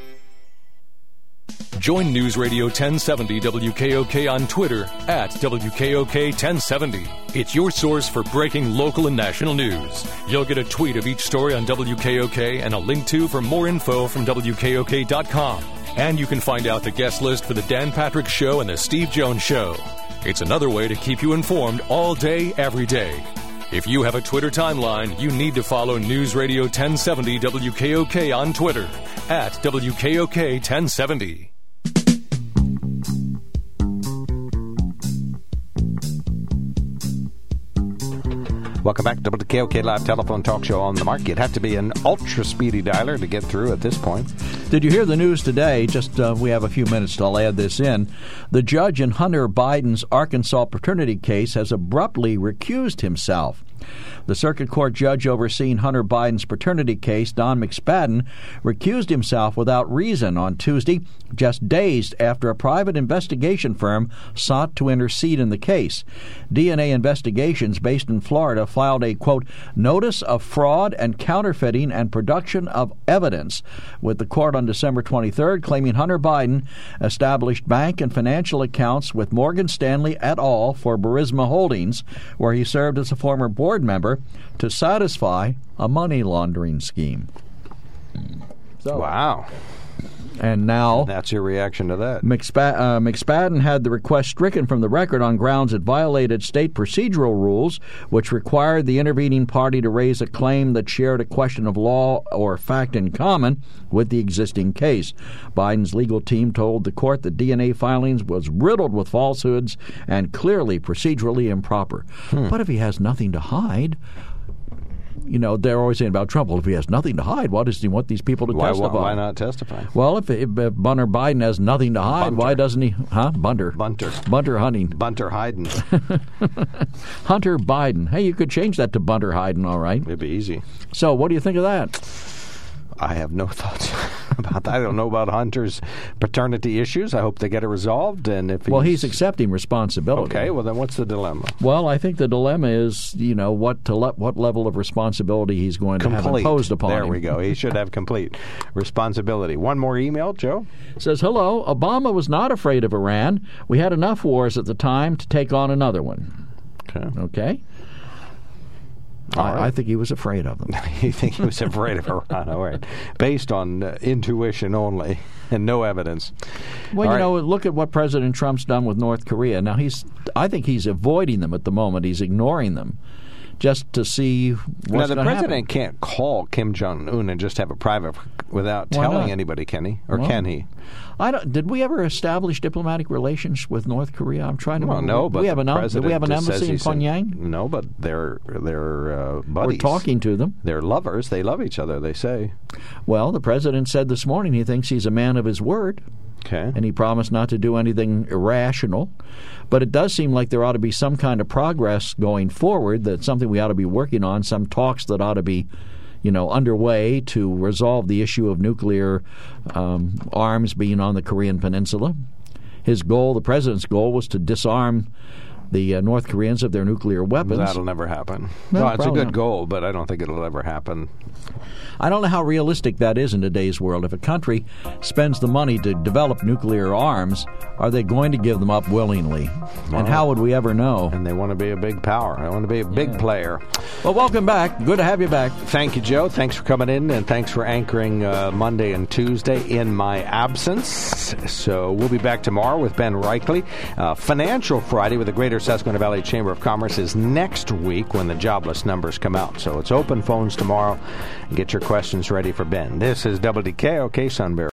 Join News Radio ten seventy W K O K on Twitter at W K O K ten seventy. It's your source for breaking local and national news. You'll get a tweet of each story on W K O K and a link to for more info from W K O K dot com. And you can find out the guest list for the Dan Patrick Show and the Steve Jones Show. It's another way to keep you informed all day, every day. If you have a Twitter timeline, you need to follow News Radio ten seventy W K O K on Twitter at W K O K ten seventy. Welcome back to W K O K Live Telephone Talk Show on the Mark. You'd have to be an ultra-speedy dialer to get through at this point. Did you hear the news today? Just uh, we have a few minutes to add this in. The judge in Hunter Biden's Arkansas paternity case has abruptly recused himself. The circuit court judge overseeing Hunter Biden's paternity case, Don McSpadden, recused himself without reason on Tuesday, just days after a private investigation firm sought to intercede in the case. D N A Investigations, based in Florida, filed a, quote, notice of fraud and counterfeiting and production of evidence with the court on December twenty-third, claiming Hunter Biden established bank and financial accounts with Morgan Stanley et al. For Burisma Holdings, where he served as a former board member, to satisfy a money laundering scheme. So, wow. And now... That's your reaction to that. McSpa- uh, McSpadden had the request stricken from the record on grounds it violated state procedural rules, which required the intervening party to raise a claim that shared a question of law or fact in common with the existing case. Biden's legal team told the court that D N A filings was riddled with falsehoods and clearly procedurally improper. Hmm. But if he has nothing to hide... You know, they're always saying about Trump, well, if he has nothing to hide, why does he want these people to why, testify? Why not testify? Well, if, if, if Bunter Biden has nothing to hide, Bunter. why doesn't he? Huh? Bunter. Bunter. Bunter hunting. Bunter Hyden. Hunter Biden. Hey, you could change that to Bunter Hyden, all right? It'd be easy. So what do you think of that? I have no thoughts about that. I don't know about Hunter's paternity issues. I hope they get it resolved. And if he's... Well, he's accepting responsibility. Okay, well, then what's the dilemma? Well, I think the dilemma is, you know, what to le- what level of responsibility he's going to complete. have imposed upon there him. There we go. He should have complete responsibility. One more email, Joe. Says, hello, Obama was not afraid of Iran. We had enough wars at the time to take on another one. Okay. Okay. All right. I think he was afraid of them. You think he was afraid of Iran? All right. Based on uh, intuition only and no evidence. Well, All you right. know, look at what President Trump's done with North Korea. Now, he's. I think he's avoiding them at the moment. He's ignoring them just to see what's Now, the going to happen. president can't call Kim Jong-un and just have a private without Why telling not? anybody, can he? Or Well, can he? I don't. Did we ever establish diplomatic relations with North Korea? I'm trying to Well, remember. no, but do we have the an, do president we have an just says embassy in he's in- Pyongyang? No, but they're they're uh, buddies. We're talking to them. They're lovers. They love each other, they say. Well, the president said this morning he thinks he's a man of his word. Okay. And he promised not to do anything irrational. But it does seem like there ought to be some kind of progress going forward, that's something we ought to be working on, some talks that ought to be, you know, underway to resolve the issue of nuclear um, arms being on the Korean Peninsula. His goal, the president's goal, was to disarm the uh, North Koreans of their nuclear weapons. That'll never happen. No, well, it's a probably good not. goal, but I don't think it'll ever happen. I don't know how realistic that is in today's world. If a country spends the money to develop nuclear arms, are they going to give them up willingly? And how would we ever know? And they want to be a big power. They want to be a big Yeah. player. Well, welcome back. Good to have you back. Thank you, Joe. Thanks for coming in, and thanks for anchoring uh, Monday and Tuesday in my absence. So we'll be back tomorrow with Ben Reichley. Uh, Financial Friday with the Greater Susquehanna Valley Chamber of Commerce is next week when the jobless numbers come out. So it's open phones tomorrow. Get your questions ready for Ben. This is W D K O K Sunbury.